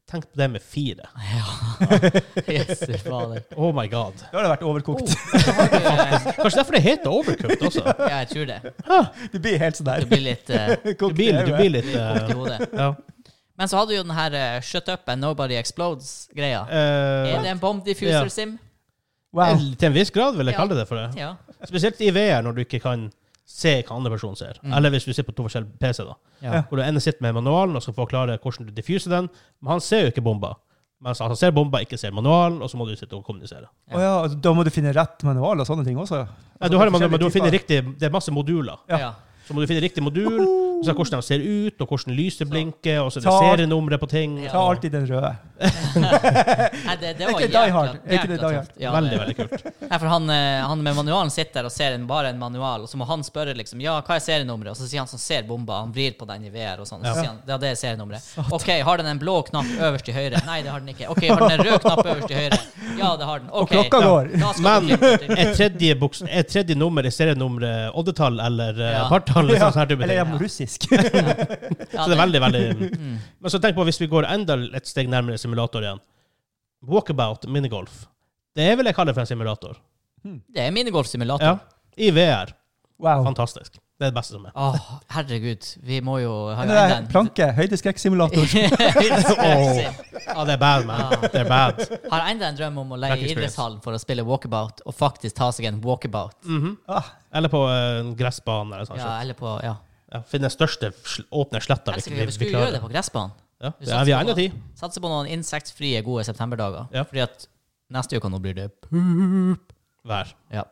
tenk på det med fire. Ja. Jesus, fader. Oh my god. Da har det vært overkokt. Oh, så har du, eh, Kanskje derfor det heter overcooked også. ja, jeg tror det. Du blir helt sånn der. Det blir litt eh, Du blir, du blir litt kokt i uh, hodet. ja. Men så hadde du jo den her eh, Shut Up and Nobody Explodes-greia. Eh, Er det en bomb diffuser Ja. sim? Wow. Til en viss grad vil jeg Ja. kalle det for det. Ja. Spesielt i V R når du ikke kan se hva andre person ser. Mm. Eller hvis du sitter på to forskjellige P C da. Ja. Hvor du ender sitter med manualen og skal forklare hvordan du diffuser den. Men han ser jo ikke bomba. Mens han ser bomba, ikke ser manualen, og så må du sitte og kommunisere. Å ja, altså, da må du finne rett manual og sånne ting også. Ja, du har en manual, men du forskjellige finner riktig, det er masse moduler. Ja. Ja. Så må du finne riktig modul, og så hvordan de ser ut, og hvordan lyset blinker, og så er det Ta- serienumre på ting. Ja. Ta alltid den røde. Nei, det, det Er var ikke Die jækla- Hard? Er ikke det jækla Die Hard? tøft. Ja, Veldig, det- veldig kult. Nei, for han, eh, han med manualen sitter der og ser en, bare en manual, og så må han spørre liksom, ja, hva er serienummeret? Og så sier han som ser bomba, han vrir på den i V R og sånn, og så Ja. sier han, ja, det er serienummeret. Ok, har den en blå knapp øverst til høyre? Nei, det har den ikke. Ok, har den en rød knapp øverst til høyre? Ja, det har den. Og Ok, klokka går. da skal Men du flytte til. et tredje, boks, et tredje nummer i serienummeret oddetall eller Ja. ja. partall, liksom, sånn her type Eller ting. jeg må russisk. Ja, Så det er veldig, veldig... Mm. Men så tenk på, hvis vi går enda et steg nærmere simulator igjen. Walkabout, minigolf. Det vil jeg kalle for en simulator. Det er minigolfsimulator. Ja. I V R. Wow. Fantastisk. Det er det beste som er. Åh, herregud, vi må jo ha Den enda der en. planke, høydeskrekksimulator. Ja, det er bad, man. Ja. Det er bad. Har enda en drøm om å leie Back experience. idrettshallen for å spille walkabout, og faktisk ta seg en walkabout. Mhm. Ah, Eller på eh, en gressbane eller sånn. Ja, eller på, ja. Ja, Finne den største sl- åpne sletta vi, Helst, vi, vi vi skulle klarer. gjøre det på gressbanen. Ja, Vi ja, vi har satser på enda tid. Satser på noen insektfrie, gode septemberdager. Ja. Fordi at neste uke nå blir det Hver. Ja.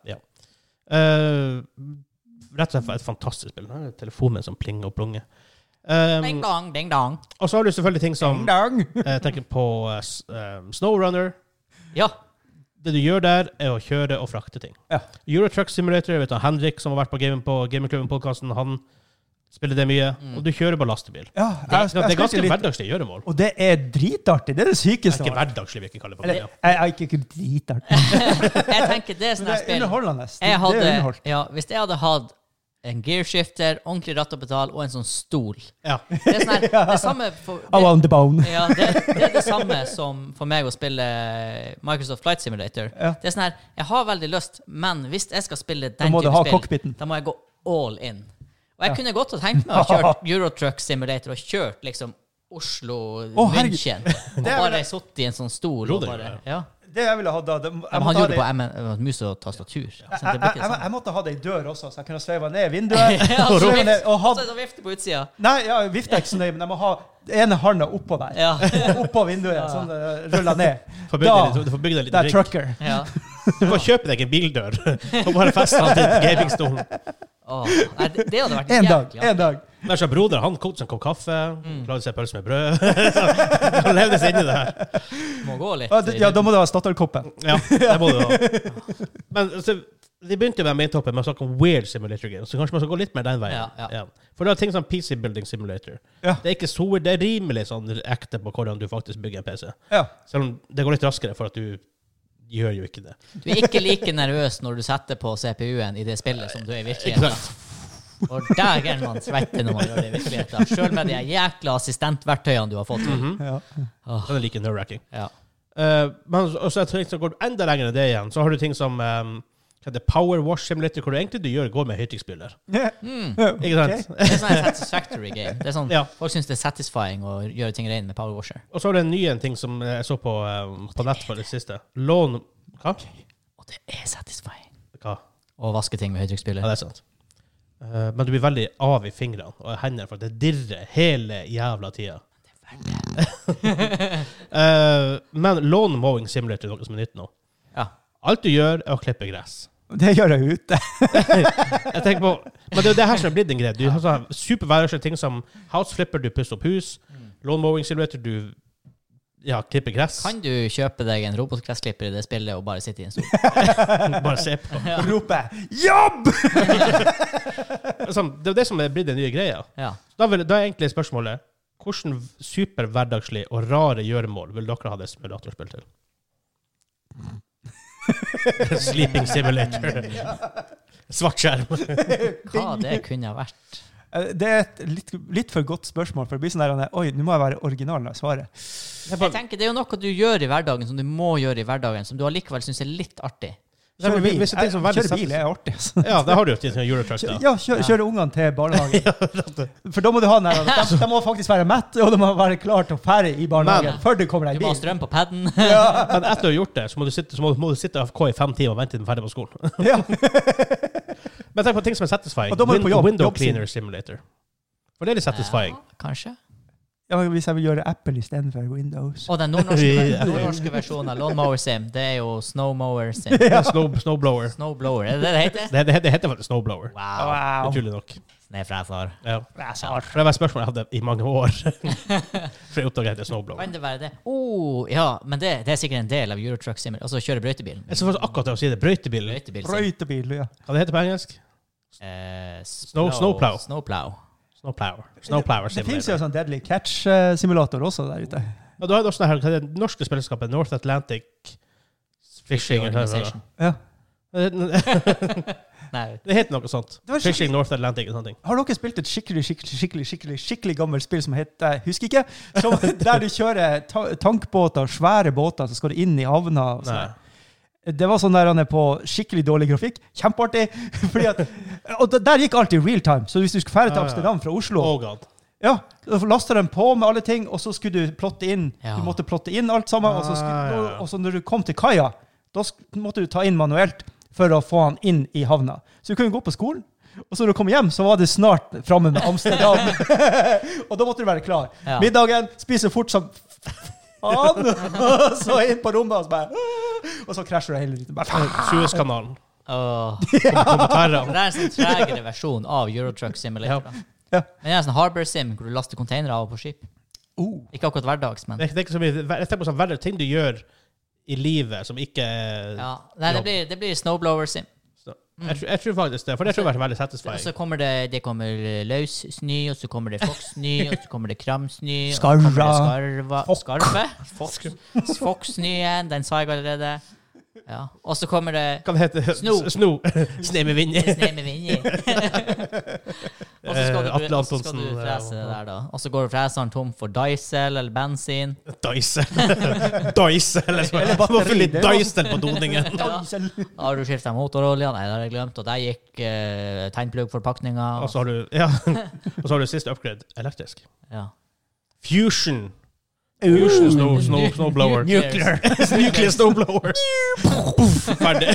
Eh, rett og slett et fantastisk spill. Det er telefonen min som plinger og plunger. Um, Ding dong, ding dong. og så har du selvfølgelig ting som dang. Jeg tenker på eh, s- eh, Snowrunner. Ja. Det du gjør der, er å kjøre og frakte ting. Ja. Eurotruck Simulator, jeg vet du, Henrik som har vært på Gaming på Gamingklubben-podcasten, han spiller det mye. Mm. Og du kjører på lastebil. Ja, Det, jeg, det jeg, er spilte ganske litt, hverdagslig gjøremål. og det er dritartig. Det er det Det er sykeste. ikke av alt. hverdagslig vi ikke kaller det. Eller, Ja. jeg er ikke, ikke dritartig. Jeg tenker det er sånn Det her er spill. underholdende. Det, Jeg det er hadde, underholdt. ja, hvis jeg hadde hatt en gearskifter, ordentlig ratt og pedal og en sånn stol. Ja. Det er sånn her, det samme for, I det, want the bone. ja, det, det er det samme som for meg å spille Microsoft Flight Simulator. Ja. Det er sånn her, jeg har veldig lyst, men hvis jeg skal spille Da den må du type ha spill, cockpiten. da må jeg gå all in. Og jeg Ja. kunne godt ha tenkt meg å kjøre Eurotruck Simulator og kjørt liksom Oslo, Å, herregud. München. Og Det er bare vel- sittet i en sånn stol. Bro, Og det bare, er- ja. Det jeg ville ha da det, jeg, Ja, men måtte han ha gjorde det- det på M N mus og tastatur. jeg, Så det jeg, blir ikke jeg, sånn. jeg måtte ha det i dør også, så jeg kunne sveive ned vinduet. Ja, og så sveive ned, og Så ha, er det vifte på utsida. nei, ja, vifte er ikke så nøye, men jeg må ha ene handa oppå der. Ja. Oppå vinduet, Ja. sånn det ruller ned. Får bygge Da- litt- Du får bygge deg Det er litt rigg. trucker. ja. Du får kjøpe deg en bildør og bare feste den til gamingstolen. Åh, nei, det, det hadde vært En dag. jævlig. En dag. Men så broder, han kokte seg en kopp kaffe, Mm. lagde seg pølse med brød. Så han levde seg inn i det her. Må gå litt. Ja, det- ja, da må du ha Statoil-koppen. Ja, det må du ha. Men så, de begynte med maintoppen med å snakke om weird simulator games, så kanskje man skal gå litt mer den veien. Ja, ja. For det er ting som P C Building Simulator. Ja. Det er ikke så weird, det er rimelig sånn ekte på hvordan du faktisk bygger en P C. Ja. Selv om det går litt raskere, for at du gjør jo ikke det. Du er ikke like nervøs når du setter på C P U-en i det spillet som du er i Ikke virkeligheten. sant? Og dægeren man svetter når man gjør det i virkeligheten. Selv med de jækla assistentverktøyene du har fått. Mhm. Ja. Åh, Den er like nerve-wracking. ja. Uh, men også jeg tror, så går du enda lenger enn det igjen, så har du ting som um, hva heter det, Power Wash Simulator, hvor du egentlig du gjør går med høytrykksspyler. Mm. Ikke sant? Ok. Det er sånn en satisfactory game. Det er sånn, Ja. Folk syns det er satisfying å gjøre ting rein med Power Washer. Og så har du en ny en ting som jeg så på, um, på nett for det siste. Lån... Hva? Og det er satisfying. Hva? Å vaske ting med Ja, høytrykksspyler. det er sant. Uh, men du blir veldig av i fingrene og hendene, for det dirrer hele jævla tida. uh, men lawn mowing simulator er noe som er nytt nå. Ja. Alt du gjør, er å klippe gress. Det gjør jeg ute. Jeg tenker på, men det er jo det her som er blitt en greie. Du har sånn superværelige ting som house flipper, du pusser opp hus. Lawn mowing simulator, du ja, klipper gress. Kan du kjøpe deg en robotgressklipper i det spillet og bare sitte i en stol? Bare se på. Rope 'jobb'! Sånn, det er jo det som er blitt den nye greia. Ja. Da, vil, da er egentlig spørsmålet, hvordan superhverdagslig og rare gjøremål vil dere ha det simulatorspill til? Sleeping simulator. Svart skjerm. Hva det kunne ha vært? Eh, Det er et litt, litt for godt spørsmål, for det blir sånn der, oi, nå må jeg være original når jeg svarer. Jeg tenker, det er jo noe du gjør i hverdagen, som du må gjøre i hverdagen, som du allikevel synes er litt artig. Kjøre bil, Hvis det er ting som veldig kjøre bil er artig. Altså. Ja, det har du jo til Eurotruck, da. Ja, kjøre, kjøre ungene til barnehagen. For da må du ha den her, de, de må faktisk være mett, og de må være klar til å fære i barnehagen, Men- før du kommer deg Du i må ha bil. strøm på padden. Men etter å ha gjort det, så må du sitte, så må, må du sitte A F K i fem timer og vente til den er ferdig på skolen. Ja. Men tenk på ting som er satisfying. Og da må du på jobb, Window jobbsiden. Cleaner Simulator. For det er litt satisfying. Ja, kanskje. Ja, hvis jeg vil gjøre Apple i stedet for Windows. Og den nordnorske, nordnorske versjonen av Lawnmower Sim, det er jo Snowmower Sim. Snow, snowblower. Snowblower, er det det det heter? Det, det, det heter faktisk snowblower. Wow. Wow. Utrolig nok. Snøfræsar. Ja. For det var et spørsmål jeg hadde i mange år. For jeg oppdaget det snowblower. Kan det være det? Oh, ja, men det, det er sikkert en del av Eurotruck Sim, altså kjøre brøytebil. Jeg skal faktisk akkurat til å si det. Brøytebil. Brøytebil Sim. Brøytebil, ja. Hva det heter på engelsk? Eh, Snow- snowplow. Snowplow. Snowplower. Snowplower Det finnes jo simulator. sånn Deadly Catch-simulator også der ute. Ja, da er det også det her, hva er det norske spillskapet North Atlantic Fishing. Organization. Ja. Det Nei, heter noe sånt. Det var skikkelig- Fishing North Atlantic og sånne ting. Har dere spilt et skikkelig, skikkelig, skikkelig, skikkelig, skikkelig gammelt spill som heter, husker ikke, som, der du kjører ta tankbåter, svære båter, så skal du inn i havna. Og sånn. Nei. Det var sånn der han er på skikkelig dårlig grafikk. Kjempeartig. Fordi at, og der- der gikk alltid real time. Så hvis du skulle fære til Ja, ja. Amsterdam fra Oslo, Oh god. ja, da lastet de på med alle ting, og så skulle du plotte inn, Ja. du måtte plotte inn alt sammen, og så, Ah, skulle, ja, ja. og så når du kom til kaia, da sk- måtte du ta inn manuelt for å få han inn i havna. Så du kunne gå på skolen, og så når du kom hjem, så var det snart fremme med Amsterdam. Og da måtte du være klar. Ja. Middagen, spise fort som faen, og så inn på rommet, og så bare, og så krasjer det hele tiden. Bare, Suezkanalen. åh. Kommentarer. Det er en sånn tregere versjon av Eurotruck Simulator. da. Ja. Men det er en sånn Harbor Sim, hvor du laster containere av på skip. oh. Ikke akkurat hverdags, men... Det er ikke så mye, jeg tenker på sånn verre ting du gjør i livet som ikke er Ja. Nei, det jobb. blir, det blir Snowblower Sim. Så, jeg, tror, jeg tror faktisk det, for det tror jeg har vært veldig Og satisfying. så kommer det, det kommer løs snø, og så kommer det fokssnø, og så kommer det kramsnø, og så Skarva. kommer det skarva. Fokk. Skarve? Foks- Fokksnøen, den sa jeg allerede. Ja. Og så kommer det Hva det heter Sno. Sno. Sne med vind i. snø med vind i. Og så skal du, Eh, Atle og så skal Antonsen, du frese det ja. der, da. Og så går freseren tom for diesel eller bensin. Dice. Dice. Eller så. Eller Du må fylle litt batteri, det var- Dice på doningen. Ja. Har du skiftet motorolja? Nei, det har jeg glemt. Og der gikk uh, tegnpluggforpakninga. Og så har du, ja. Og så har du siste upgrade elektrisk. Ja. Fusion. Fusion snow, snow, Nu- snowblower. nuclear. Nuclear snowblower. Puff, ferdig.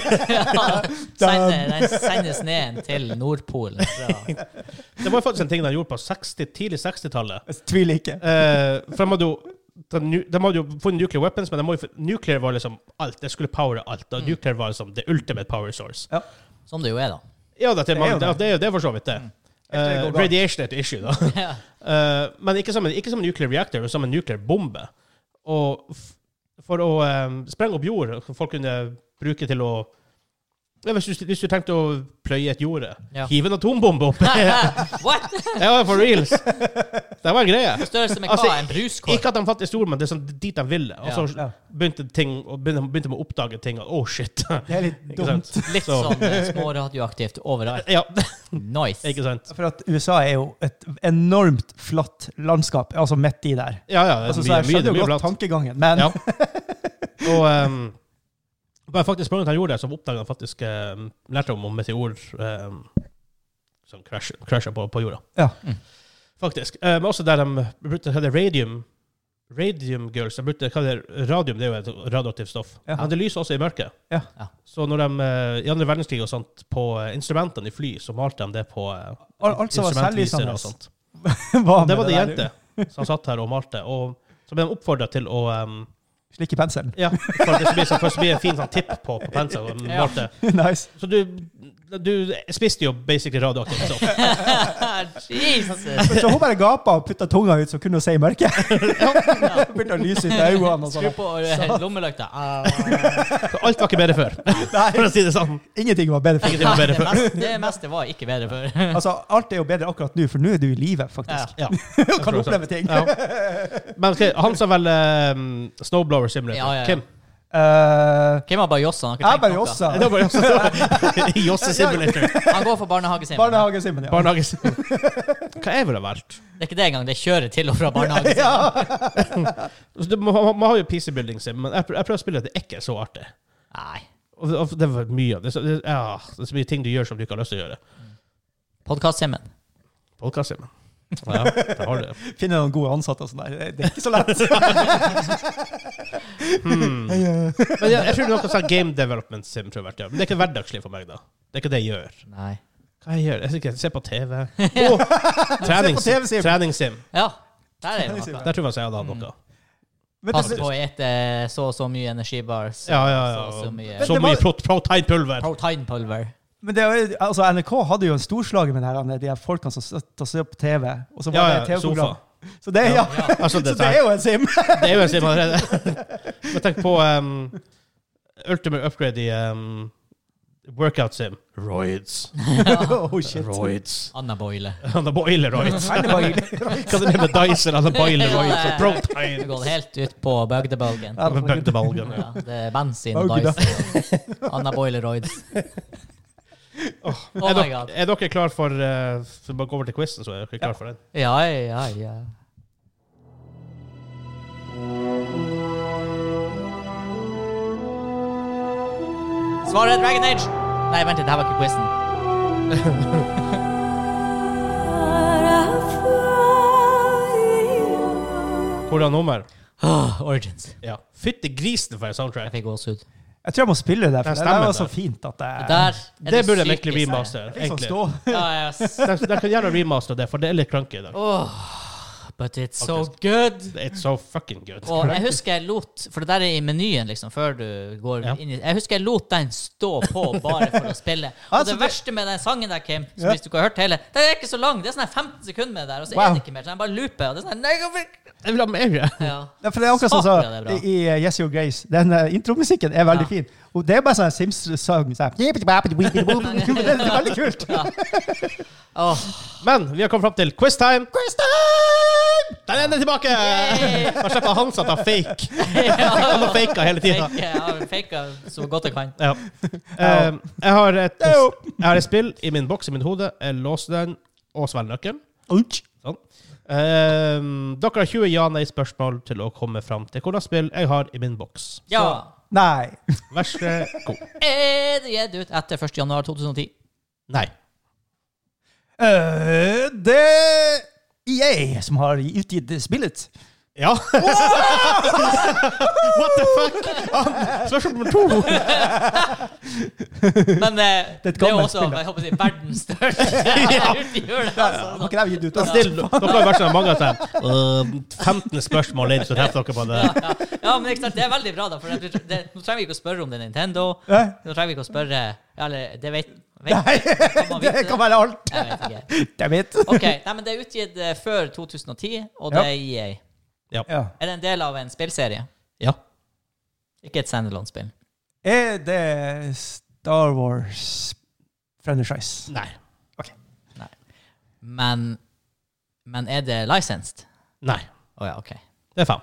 Sende, den sender sneen til Nordpolen. Fra. Det var faktisk en ting de gjorde på seksti, tidlig sekstitallet. Jeg tviler ikke. Eh, for de hadde jo de, nu- de hadde jo funnet nuclear weapons, men de må jo, nuclear var liksom alt. Det skulle powere alt. Og nuclear var liksom the ultimate power source. Som det jo er, da. Ja, det, er, Det er jo det, det. det er jo det for så vidt det. Helt til det Eh, går galt. radiation er et issue, da. Ja. Eh, men ikke som, en, ikke som en nuclear reactor, men som en nuclear bombe. Og f for å um, sprenge opp jord, som folk kunne bruke til å ja, hvis, du, hvis du tenkte å pløye et jorde, Ja. hive en atombombe opp. What? Ja, for reals. Det var en greie. På størrelse med Altså, hva? En bruskorv? Ikke at de faktisk gjorde, men det er sånn dit de ville. Og så Ja. begynte ting, og begynte, begynte med å oppdage ting. Og, oh, shit. Det er litt Ikke sant? dumt. Litt Så- sånn eh, småradioaktivt overalt. Ja, Nice. ikke sant? For at U S A er jo et enormt flatt landskap, altså midt i der. Ja, ja. det er Altså, så mye, jeg mye, skjønner jo mye godt blatt. tankegangen, men Ja. Og um, bare faktisk på grunn av at han gjorde det, så oppdaget han faktisk um, lærte om om meteor um, som krasjer, krasjer på, på jorda. Ja. Mm. Faktisk. Um, også der de brukte hva det er, radium Radium girls, de brukte hva det er, radium, det er jo et radioaktivt stoff. Ja. Men det lyser også i mørket. Ja. Ja. Så når de uh, i andre verdenskrig og sånt, på uh, instrumentene i fly, så malte de det på uh, Al- altså var instrumentvisere selvlysende. og sånt. Hva med Det var det der? jente som satt her og malte, og så ble de oppfordret til å um, Slikke penselen. ja, for at det skulle bli, sånn, for det skulle bli en fin sånn tipp på, på pensel og Ja. malte. Nice. Så du, du spiste jo basically radioaktivt stoff. Jesus! Så hun bare gapa og putta tunga ut, så kunne hun se i mørket. Begynte å lyse ut i øynene og Skru sånn. på eh, lommelykta. Ah. Så alt var ikke bedre før, for å si det sånn. Ingenting var bedre for Ingenting var bedre det, før. meste, det meste var ikke bedre før. Altså, alt er jo bedre akkurat nå, for nå er du i live, faktisk. Ja. Og kan oppleve ting. Ja. Men ok, han sa vel um, Snowblower Simulator. Ja, ja, ja. Kim? Uh, Hvem har bare jossa? Han har jeg ikke bare tenkt noe. jossa. Det var bare Josse. Josse Simulator. Han går for barnehagesim. Barnehagesimmen, ja. Barnehage. Hva jeg ville ha valgt? Det er ikke det engang, det kjører til og fra barnehagen. Ja. Så det- Man man har jo P C Building Sim, men jeg prø- jeg prøver å spille det, det er ikke så artig. Nei. Og det, og det var mye av det. Så- det- Ja, det er så mye ting du gjør som du ikke har lyst til å gjøre. Podcast-simmen. Podcast-Simen. Ja, det har du. Finne noen gode ansatte og sånn der. Det er ikke så lett. Hmm. Men jeg, jeg tror noe sånn game development sim tror jeg vært, ja. Men det er ikke hverdagslig for meg da. Det er ikke det jeg gjør. Nei. Hva jeg gjør? Jeg ser ikke- ser på T V. Oh, treningssim. Se på T V-sim. Treningssim. Ja, der er jo noe. Der tror jeg jeg hadde hatt noe. Men Pass det- på å ete så og så mye energibars. Ja, ja, ja. Så, og så mye Så det mye var- pro proteinpulver. proteinpulver. Men det, er jo- altså, N R K hadde jo en storslaget med det her, de her folkene som satt og så på T V. Og så var Ja, det ja, et T V-program. sofa. Så det, er- ja. Altså, Så det, det er jo en sim. det er jo en sim allerede. Men tenk på um, Ultimate Upgrade i um, Workout Sim. Roids. Oh, shit. Roids. Anna Boyle. Han har boileroids. Nei, det var ille. Hva er det med Dyson? Han har boileroids og Det protein. går helt ut på bøgdebølgen. Ja, det var Bøgde balgen. Ja, det er bensin og Bøgda. Dyson. Anna Boyleroids. Oh Er my dere, god. er dere klar for uh, For å gå over til quizen, så er dere klar for den? Ja, ja, ja. Svaret er Dragon Age. Nei, vent litt, det her var ikke quizen. Hvordan nummer? Ah, Origins. Ja. Fytte grisen for en Jeg soundtrack. fikk gåsehud. Jeg tror jeg må spille det, der, for Den det stemmen der var så der. fint at det, Der er Det burde de psykisk. egentlig remaster, det er sånn egentlig. stå. Ja, ja. s- De, de kan gjerne remaster det, for det er litt clunky i dag. Åh, but it's so Faktisk. good. It's so fucking good. Og jeg husker jeg lot, for det der er i menyen liksom, før du går Ja. inn i, jeg husker jeg lot den stå på bare for å spille. Og Altså, det det- verste med den sangen der, Kim, som Ja. hvis du ikke har hørt hele, det er ikke så lang, det er sånn her femten sekunder med det der, og så Wow. er det ikke mer, så den bare looper, og det er sånn, nei, hvorfor- Jeg vil ha mer. ja. Ja, for det er akkurat sånn så, Satan, det er bra. i uh, Yes Your Grace. Den uh, intromusikken er veldig Ja. fin. Og det er bare sånn en Sims-sang. Så her. det er veldig kult. Ja. Åh, Men vi har kommet fram til quiz time. Quiz time! Den ender tilbake! Yay! Man slipper Hans at han fake. ja. Han har faka hele tida. Fake, ja, fake så godt jeg kan. Ja. Eh, jeg, har et, Det er jo- jeg har et spill i min boks i min hode. Jeg låser den og svelger nøkkelen. Ouch. Sånn. Eh, dere har tjue ja-nei-spørsmål til å komme fram til hvordan spill jeg har i min boks. Ja. Nei. Vær så god. Er det gitt ut etter første januar to tusen og ti? Nei. Uh, det er E A som har utgitt spillet. Ja. What the fuck? Ah, spørsmål nummer to. Men eh, det, et er jo gammelt også spill, da. jeg håper å si, verdens største utgjør det. Ja, Altså. har ikke de gitt ut? Men still, dere har vært sånn mange sånn uh, femten spørsmål inn, så treffer dere på det. Ja, ja. ja, men ikke sant, det er veldig bra, da. For det, det, nå trenger vi ikke å spørre om det er Nintendo. Nei. Nå trenger vi ikke å spørre Eller, det vet, vet Nei, Kan man vite det det? kan være alt. Jeg vet ikke. Jeg vet. Ok, nei, men det er utgitt eh, før to tusen og ti, og det Ja. er E A. Ja. Er det en del av en spillserie? Ja. Ikke et standalone-spill? Er det Star Wars franchise? Nei. Men, men er det licensed? Nei. Å ja, ok. Det er fem.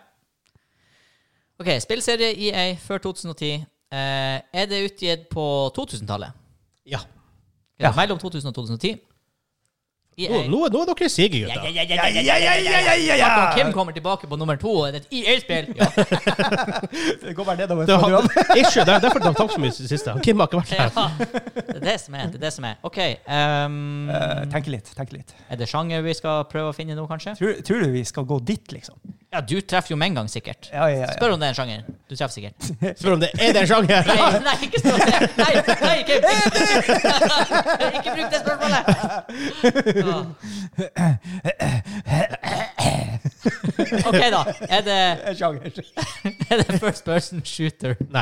Ok, spillserie E A før to tusen og ti. Eh, er det utgitt på to tusen-tallet? Ja. Ja. Mellom to tusen og to tusen og ti? E A. Nå, nå, nå er dere sige, Ja, gutter. ja, ja, ja, ja, ja, ja, ja, ja, ja, ja. Når Kim kommer tilbake på nummer to, er det et E A-spill? Ja. Det går bare nedover. Det for har, du. ikke, det er derfor de har tatt så mye i det siste. Kim har ikke vært ja. her. Det er det som er. Det er det som er. Ok. Um, Eh, tenk litt, tenk litt. er det sjanger vi skal prøve å finne nå, kanskje? Tror, tror du vi skal gå dit, liksom? Ja, du treffer jo med en gang, sikkert. Ja, ja, ja. Spør om det er en sjanger. Du treffer sikkert. Spør om det er det en sjanger. Nei, nei, ikke spør om det. Nei, nei, Kim. Ikke bruk det spørsmålet. Ja. Ok, da. Er det, En sjanger. er det first person shooter? Nei.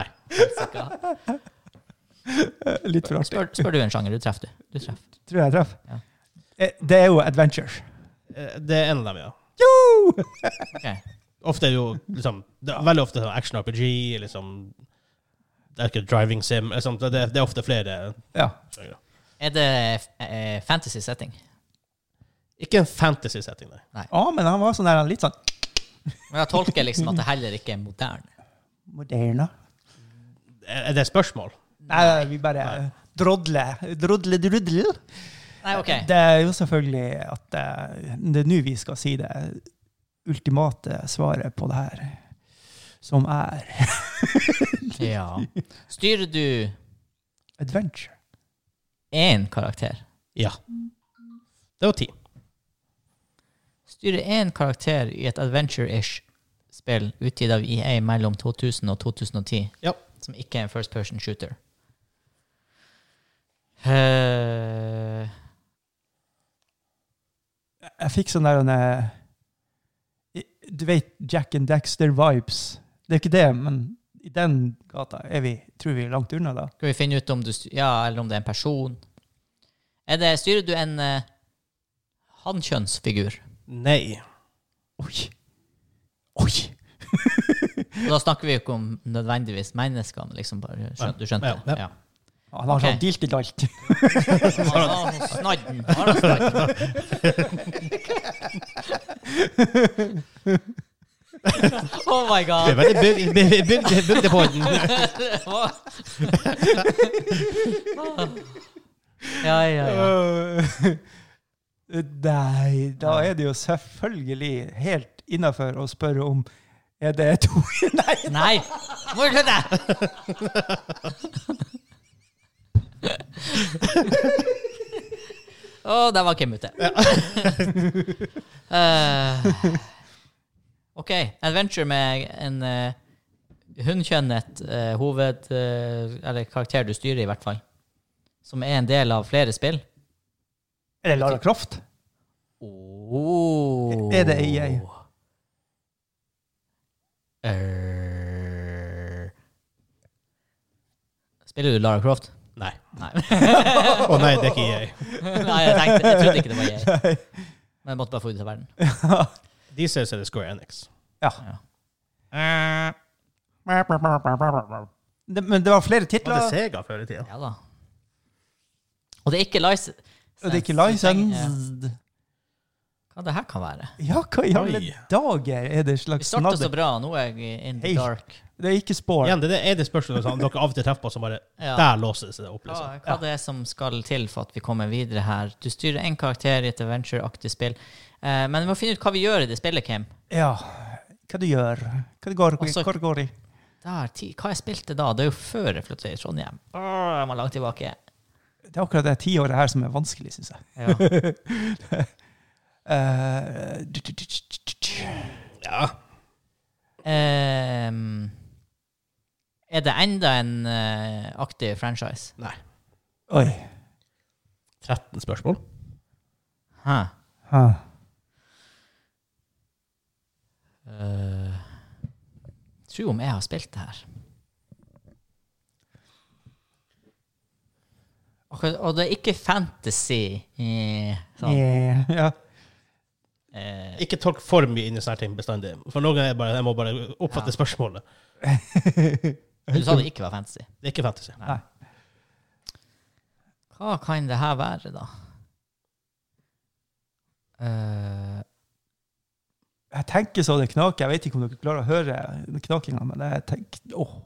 Litt for artig. Spør, spør du en sjanger, du treffer du. Du treffer. Tror jeg jeg traff. Ja. Eh, Det er jo adventure. Eh, Det er en av dem, ja. Jo! Ok. Ofte er det jo liksom, det er veldig ofte sånn action R P G, liksom, det er ikke driving sim, liksom, det, det er ofte flere Ja. sjangere. Er det eh, fantasy setting? Ikke en fantasy setting, nei. Ja, men han var sånn der, litt sånn Men jeg tolker liksom at det heller ikke er moderne. moderne. Er er det et spørsmål? Nei, vi bare drodler. Drodle, drudle. Nei, ok. Det er jo selvfølgelig at det, det er nå vi skal si det ultimate svaret på det her, som er Ja. Styrer du adventure. én karakter? Ja. Det var ti. Styrer én karakter i et adventure-ish spill utgitt av E A mellom to tusen og to tusen og ti, Ja. som ikke er en first person shooter. Uh, Jeg fikk sånn der en, du vet Jack and Dexter vibes. Det er ikke det, men i den gata er vi, tror vi er langt unna da. skal vi finne ut om du styr, ja, eller om det er en person? Er det, styrer du en uh, hannkjønnsfigur? Nei. Oi. Oi. Og da snakker vi ikke om nødvendigvis mennesker, men liksom bare, skjønt, du skjønte. Ja, ja. Ja. Han har Ok. sånn dilt i alt. Han har snadden. Han har snadden. Oh my Det er god. veldig byg- byg- byg- bygde på den. Ja, ja, ja. Nei, da er det jo selvfølgelig helt innenfor å spørre om er det to... Nei, Nei, må du slutte! Å, der var Kim ute. Eh, ok, adventure med en uh, hundkjønnet uh, hoved, uh, eller karakter du styrer i hvert fall, som er en del av flere spill. er det Lara Croft? Oh. Er det E A? Uh, spiller du Lara Croft? Nei. Nei. Å nei, det er ikke E A. Nei, jeg tenkte, jeg trodde ikke det var jeg. Men jeg måtte bare få ut av verden. De ser så er det Square Enix. Ja. Ja. Det, men det var flere Var det titler. Sega før i tida? Ja da. Og det er ikke license. Og det er ikke licensed. Hva det her kan være? Ja, hva i alle Oi. dager er det Vi slags startet så snadder? bra, nå er jeg in the Hei. dark. Det er ikke spår. Igjen, det er det spørsmålet som dere av og til treffer på, som bare Ja. der låses det opp. Hva, Liksom. hva det er som skal til for at vi kommer videre her? Du styrer en karakter i et adventure-aktig spill. Eh, men vi må finne ut hva vi gjør i det spillet, Kim. Ja, hva du gjør? Hva det går, Også- hva det går i? Der, ti, hva jeg spilte da? Det er jo før jeg flyttet til Trondheim. Åh, jeg må langt tilbake. Det er akkurat det tiåret her som er vanskelig, synes jeg. Ja. Eh, du- du- du- du- du- du. Ja. Ehm, er det enda en eh, aktiv franchise? Nei. Oi. tretten spørsmål. Hæ? Ha. Uh, Tro om jeg har spilt det her. Og, og det er ikke fantasy. Eh, sånn. Yeah, ja. Eh, Ikke tolk for mye inn i sånne ting bestandig. For noen er bare, jeg må bare oppfatte Ja. spørsmålet. du sa det ikke var fantasy. Det er ikke fantasy. Nei. Hva kan det her være, da? Eh, Jeg tenker så det knaker. Jeg vet ikke om dere klarer å høre knakinga, men jeg tenker, åh.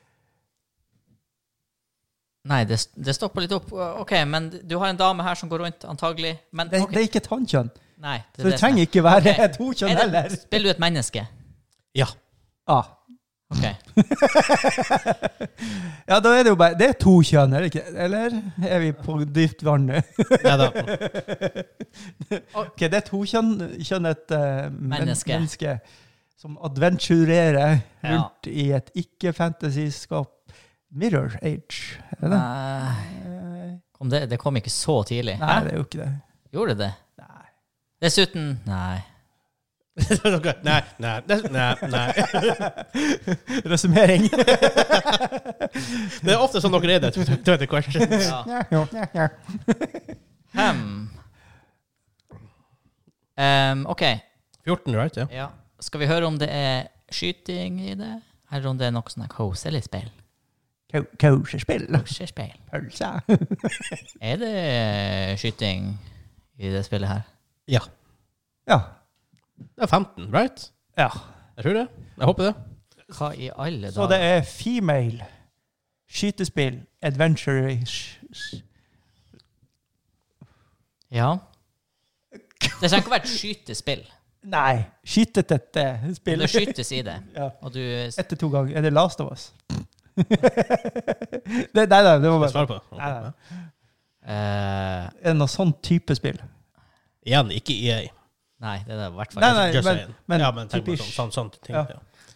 nei, det, det stopper litt opp. Ok, men du har en dame her som går rundt, antagelig. Men, Det, ok. det er ikke et hannkjønn. Nei, det, Så det er som trenger er. ikke være Ok. et hokjønn Er det- heller. Spiller du et menneske? Ja. Ah. Ok. Ja, da er det jo bare, det er to kjønn, er det ikke? Eller er vi på dypt vann? Ja, da. Ok, det er to kjønn, kjønnet uh, Menneske. menneske som adventurerer Ja. rundt i et ikke-fantasyskap. Mirror Age, er det det? Nei. Kom det, det kom ikke så tidlig. Nei, det er jo ikke det. Gjorde det? Nei. Dessuten Nei. Nei, nei, nei, nei. Resumering. Det er ofte sånn dere er det. twenty questions. Ja. Hmm. Um, ok. fjorten, right? Ja. Ja. Skal vi høre om det er skyting i det? Eller om det er noe sånn koselig spill? Kosherspill. Koselig-spill. Pølse. Er det skyting i det spillet her? Ja. Ja. Det er femten, right? Ja. Jeg tror det. Jeg håper det. Hva i alle Så det er female skytespill, adventure Ja. Det trenger ikke å være et skytespill. Nei, skytet et uh, spill. Det skytes i det. Ja. Og du... Etter to ganger. Er det Last of Us? det, nei, nei, det var Jeg svarer bare... på. Nei, nei. Uh, Er det noe sånn type spill? Igjen, ikke E A. nei, det er det i hvert fall. Nei, nei, Just men, saying. men, ja, men tenk på typisk. sånn, sånn, sånn ting. Ja. Ja.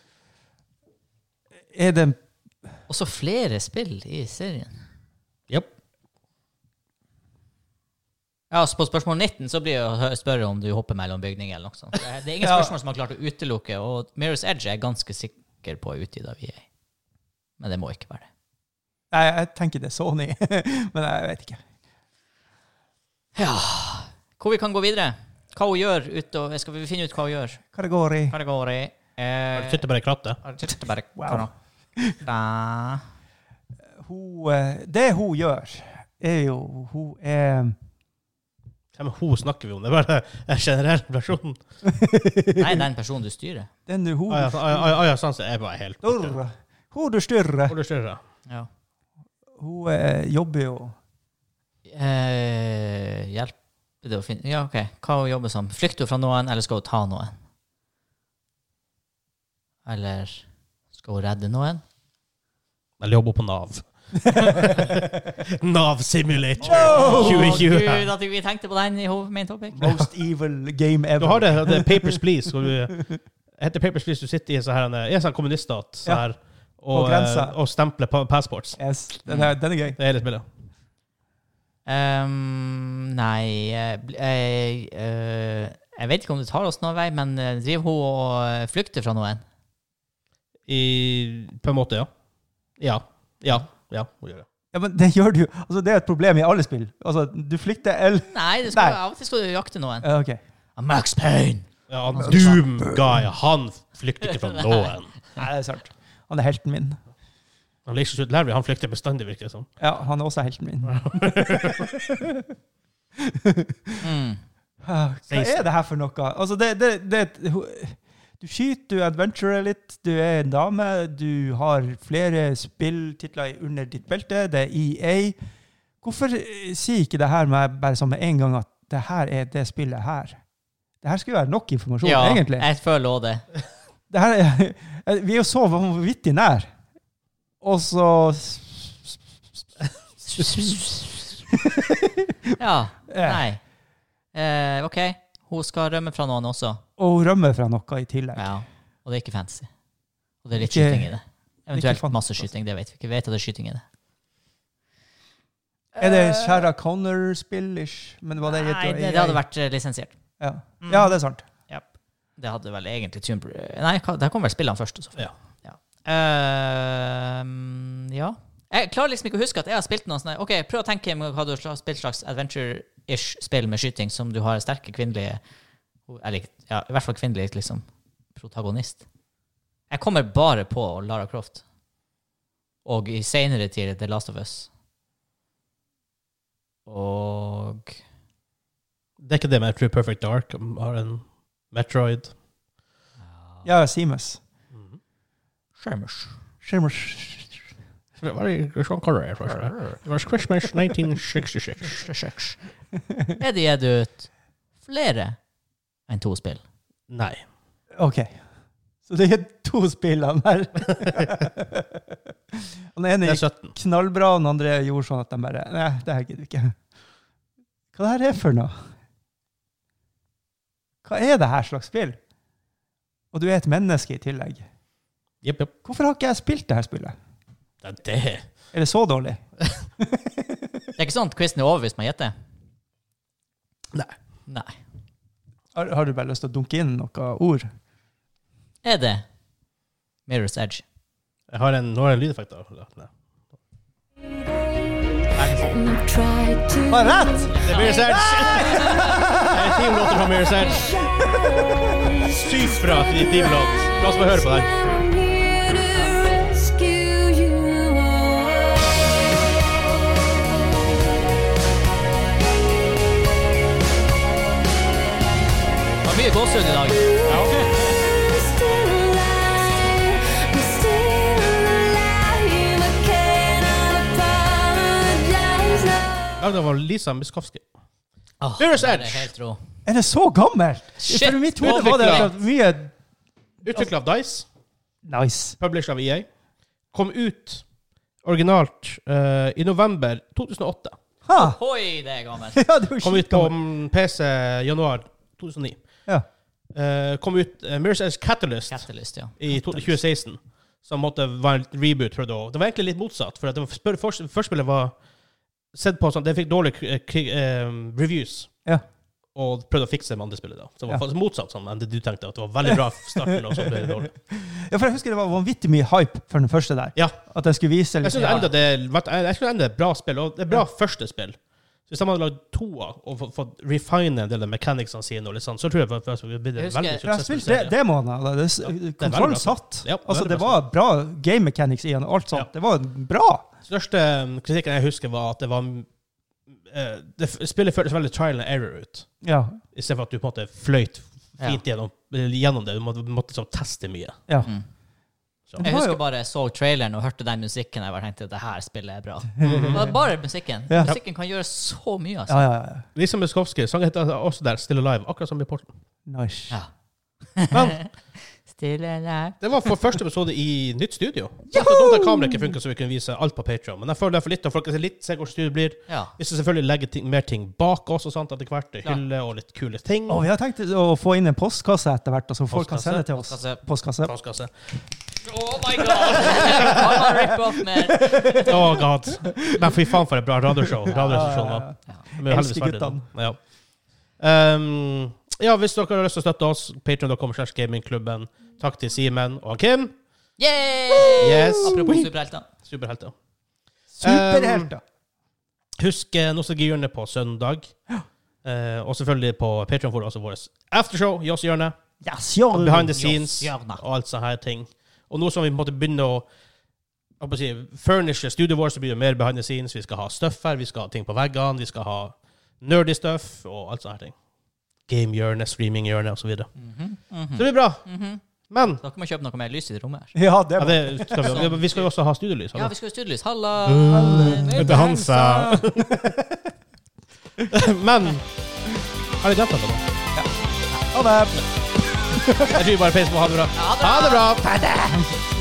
Er det... Også flere spill i serien. Yep. Ja, så på spørsmål nitten så blir det å spørre om du hopper mellom bygninger eller noe sånt. Det er, det er ingen Ja. spørsmål som har klart å utelukke, og Mirror's Edge er jeg ganske sikker på å utgitt av E A. Men det må ikke være det. Nei, jeg tenker det er Sony, men jeg vet ikke. Ja, hvor vi kan gå videre. Hva hun gjør ut og... Skal vi finne ut hva hun gjør? Hva det går i? Hva det går i? Eh, Du sitter bare i krattet. jeg sitter bare... Wow. Da. Hun, eh, det hun gjør, er jo... Hun er... Hvem er hun snakker vi om? Det er bare en generell person. Nei, den personen du styrer. Den hun... Ah, ja, ah, ah, ah, ja, sånn så er jeg bare helt borte. Urra. Hun du styrrer. Hvor du styrer? Ja. Hun eh, jobber jo... Eh, hjelper det å finne... Ja, ok. Hva hun jobber som? Flykter hun fra noen, eller skal hun ta noen? Eller skal hun redde noen? Eller jobber på Nav. Nav Simulator Wow! tjue tjue. Gud, at vi tenkte på den i ho- main topic. Most evil game ever. Du har det, det er Papers, Please. Hvor du, heter Papers, Please. Du sitter i en sånn her, en- i en sånn kommuniststat så Ja. her, På og, grensa. eh, og stempler pa- passports. Yes, den er, den er gøy. Det er hele spillet. Um, nei eh, bl- eh, eh, Jeg vet ikke om det tar oss noen vei, men eh, driver hun og flykter fra noen? I, på en måte, ja. Ja. Ja. Ja, hun gjør det. Ja, men det gjør du jo. Altså, det er et problem i alle spill. Altså, du flykter eller... Nei, det skal, Nei. av og til skal du jakte noen. Ja, ok. Max Payne! Ja, han Doom Guy, han flykter ikke fra noen. Nei, det er sant. Han er helten min. Han liksom slutt Larry, han flykter bestandig, virker det som. Ja, han er også helten min. Mm. Ah, Hva er det her for noe? Altså, det, det, det, du skyter, du adventurer litt, du er en dame, du har flere spilltitler under ditt belte, det er E A. Hvorfor eh, sier ikke det her med bare som med en gang at det her er det spillet her? Det her skulle være nok informasjon, Ja, egentlig. jeg føler også det. Det her er, vi er jo så vanvittig nær. Og så... Ja, Eh, nei. Eh, ok, hun skal rømme fra noen også. Og hun rømmer fra noe i tillegg. Ja, og det er ikke fancy. Og det er litt Ikke- skyting i det. ikke Eventuelt fantastisk. masse skyting, det vet vi ikke. Vi vet at det er skyting i det. Er det Sarah Connor-spill-ish? Men var det i et- Nei, det, det hadde vært eh, lisensiert. Ja. ja, det er sant. Det hadde vel egentlig Tomb Nei, hva- der kom vel spillene først. Også. Ja. Ja. Ehm, ja. Jeg klarer liksom ikke å huske at jeg har spilt noe sånt. Ok, prøv å tenke meg hva du har spilt slags adventure-ish spill med skyting som du har sterke kvinnelige, eller ja, i hvert fall kvinnelig liksom, protagonist. Jeg kommer bare på Lara Croft. Og i senere tid The Last of Us. Og Det er ikke det med True Perfect Dark. Har en Metroid. Ja, Seamus. Shermers. Shermers. Very Sean Connery. It was Christmas nineteen sixty-six. Er det gitt ut flere enn to spill? Nei. Ok. Så det er to spillene her. Den ene Det er gikk sytten. knallbra, og den andre gjorde sånn at de bare, nei, det her gidder vi ikke. Hva det her er for noe? Hva er det her slags spill? Og du er et menneske i tillegg. Jepp, jepp. Hvorfor har ikke jeg spilt det her spillet? Det er det. Er det så dårlig? Det er ikke sånn at quizen er over hvis man gjetter? Nei. Nei. Har, har du bare lyst til å dunke inn noen ord? Er det Mirror's Edge? Jeg har en, nå har jeg en lydeffekt da. Nei. And I've tried to Var rett! Det er Mirror's Edge. Det er ti låter fra Mirror's Edge. Sykt bra teamlåt. La oss bare høre på den. I'm here to rescue you. Det var mye gåsehud i dag. Ja, ok. We're still alive. We're still alive. I cannot apologize now. Lagd av Lisa Miskovsky. Åh, Mirror's det er Edge. helt rå. Er det så gammelt? Shit. For i mitt hode var det Utviklet. akkurat mye Utviklet av DICE, nice. published av E A. Kom ut originalt eh, i november to tusen og åtte. Ha! Hoi, det er gammelt. Ja, det var Kom ut på skikkelig. mm, P C januar to tusen og ni. Ja. Eh, kom ut uh, Mirror's Edge Catalyst Catalyst, ja. i to- tjue seksten. Som måtte være en reboot. For det, det var egentlig litt motsatt. For at det var, spør, først, førstspillet var sett på sånn det fikk dårlige krig, eh, reviews. Ja. Og prøvde å fikse med andre spillet. da. Så det var Ja. faktisk motsatt sånn enn det du tenkte. At det var veldig bra starten, og så ble det dårlig. Ja, for jeg husker det var vanvittig mye hype for den første der. Ja. At jeg skulle vise Jeg litt. syns enda det jeg synes enda det er et bra spill. Og det er bra første spill. Så hvis de hadde lagd toa og fått, fått refine en del av mechanicsene sine, og litt sånn, så tror jeg det hadde blitt en Jeg husker- veldig Jeg har suksessfull spilt de serie. demoene. da. Det, Ja, det er veldig kontrollen bra. satt. Ja, Altså, veldig det bra var bra game mechanics i den, og alt sånt. Ja. Det var bra. Største um, kritikken jeg husker, var at det var eh, det, f- Spillet føltes veldig trial and error ut. Ja. I stedet for at du på en måte fløyt fint gjennom, gjennom det. Du måtte, måtte liksom teste mye. ja. Mm. Så. Det Jeg var husker jo- bare jeg så traileren og hørte den musikken. Jeg bare tenkte at det her spillet er bra. Det var bare musikken. Ja. Musikken kan gjøre så mye, altså. Ja, ja, ja. Lisa Miskovsky, sangen heter også der, Still Alive, akkurat som i Porten. Nice. Ja. Men Stille der. det var for første episode i nytt studio. Så det er dumt at kameraet ikke funker, så vi kunne vise alt på Patreon. Men jeg føler det er for litt, og folk kan se litt se hvor studio blir. Ja. Vi skal selvfølgelig legge ting, mer ting bak oss og sånt etter hvert. Ja. Hylle og litt kule ting. Og vi har tenkt å få inn en postkasse etter hvert, så folk kan Postkasse. sende til oss. Postkasse. Postkasse. Postkasse. Oh my god! Kan man rippe opp mer? Oh god. Men fy faen for et bra radioshow. Radiostasjon var. Ja, Vi er heldigvis Elsker ferdig guttene. nå. Ja. Um, ja, hvis dere har lyst til å støtte oss, patreon dot com slash gamingklubben. Takk til Simen og Kim. Yay! Yes. Apropos superhelter. Superhelter. Superhelter. Husk eh, Nostalgihjørnet på søndag. Eh, og selvfølgelig på Patreon får du også vårt aftershow, Joss Hjørne, Yes, jo. behind the scenes, Hjørne. og alt sånne her ting. Og nå som vi måtte begynne å hva skal jeg si, furnishe studioet vårt, så blir det mer behind the scenes. Vi skal ha stuff her, vi skal ha ting på veggene, vi skal ha nerdy stuff, og alt sånne her ting. Gamehjørne, streaminghjørne, og så videre. Mhm, Så mhm, det blir bra. mhm. Men Dere må kjøpe noe mer lys i det rommet her. Ja, det ja, var det skal vi, vi skal jo også ha studiolys. Ja, Hallo. vi skal jo studielys. Halla! Det er Hansa. Men har de glemt noe nå? Ha det. Jeg tror vi bare peiser på. Ha det bra. Ha det Ha det bra! Ha det.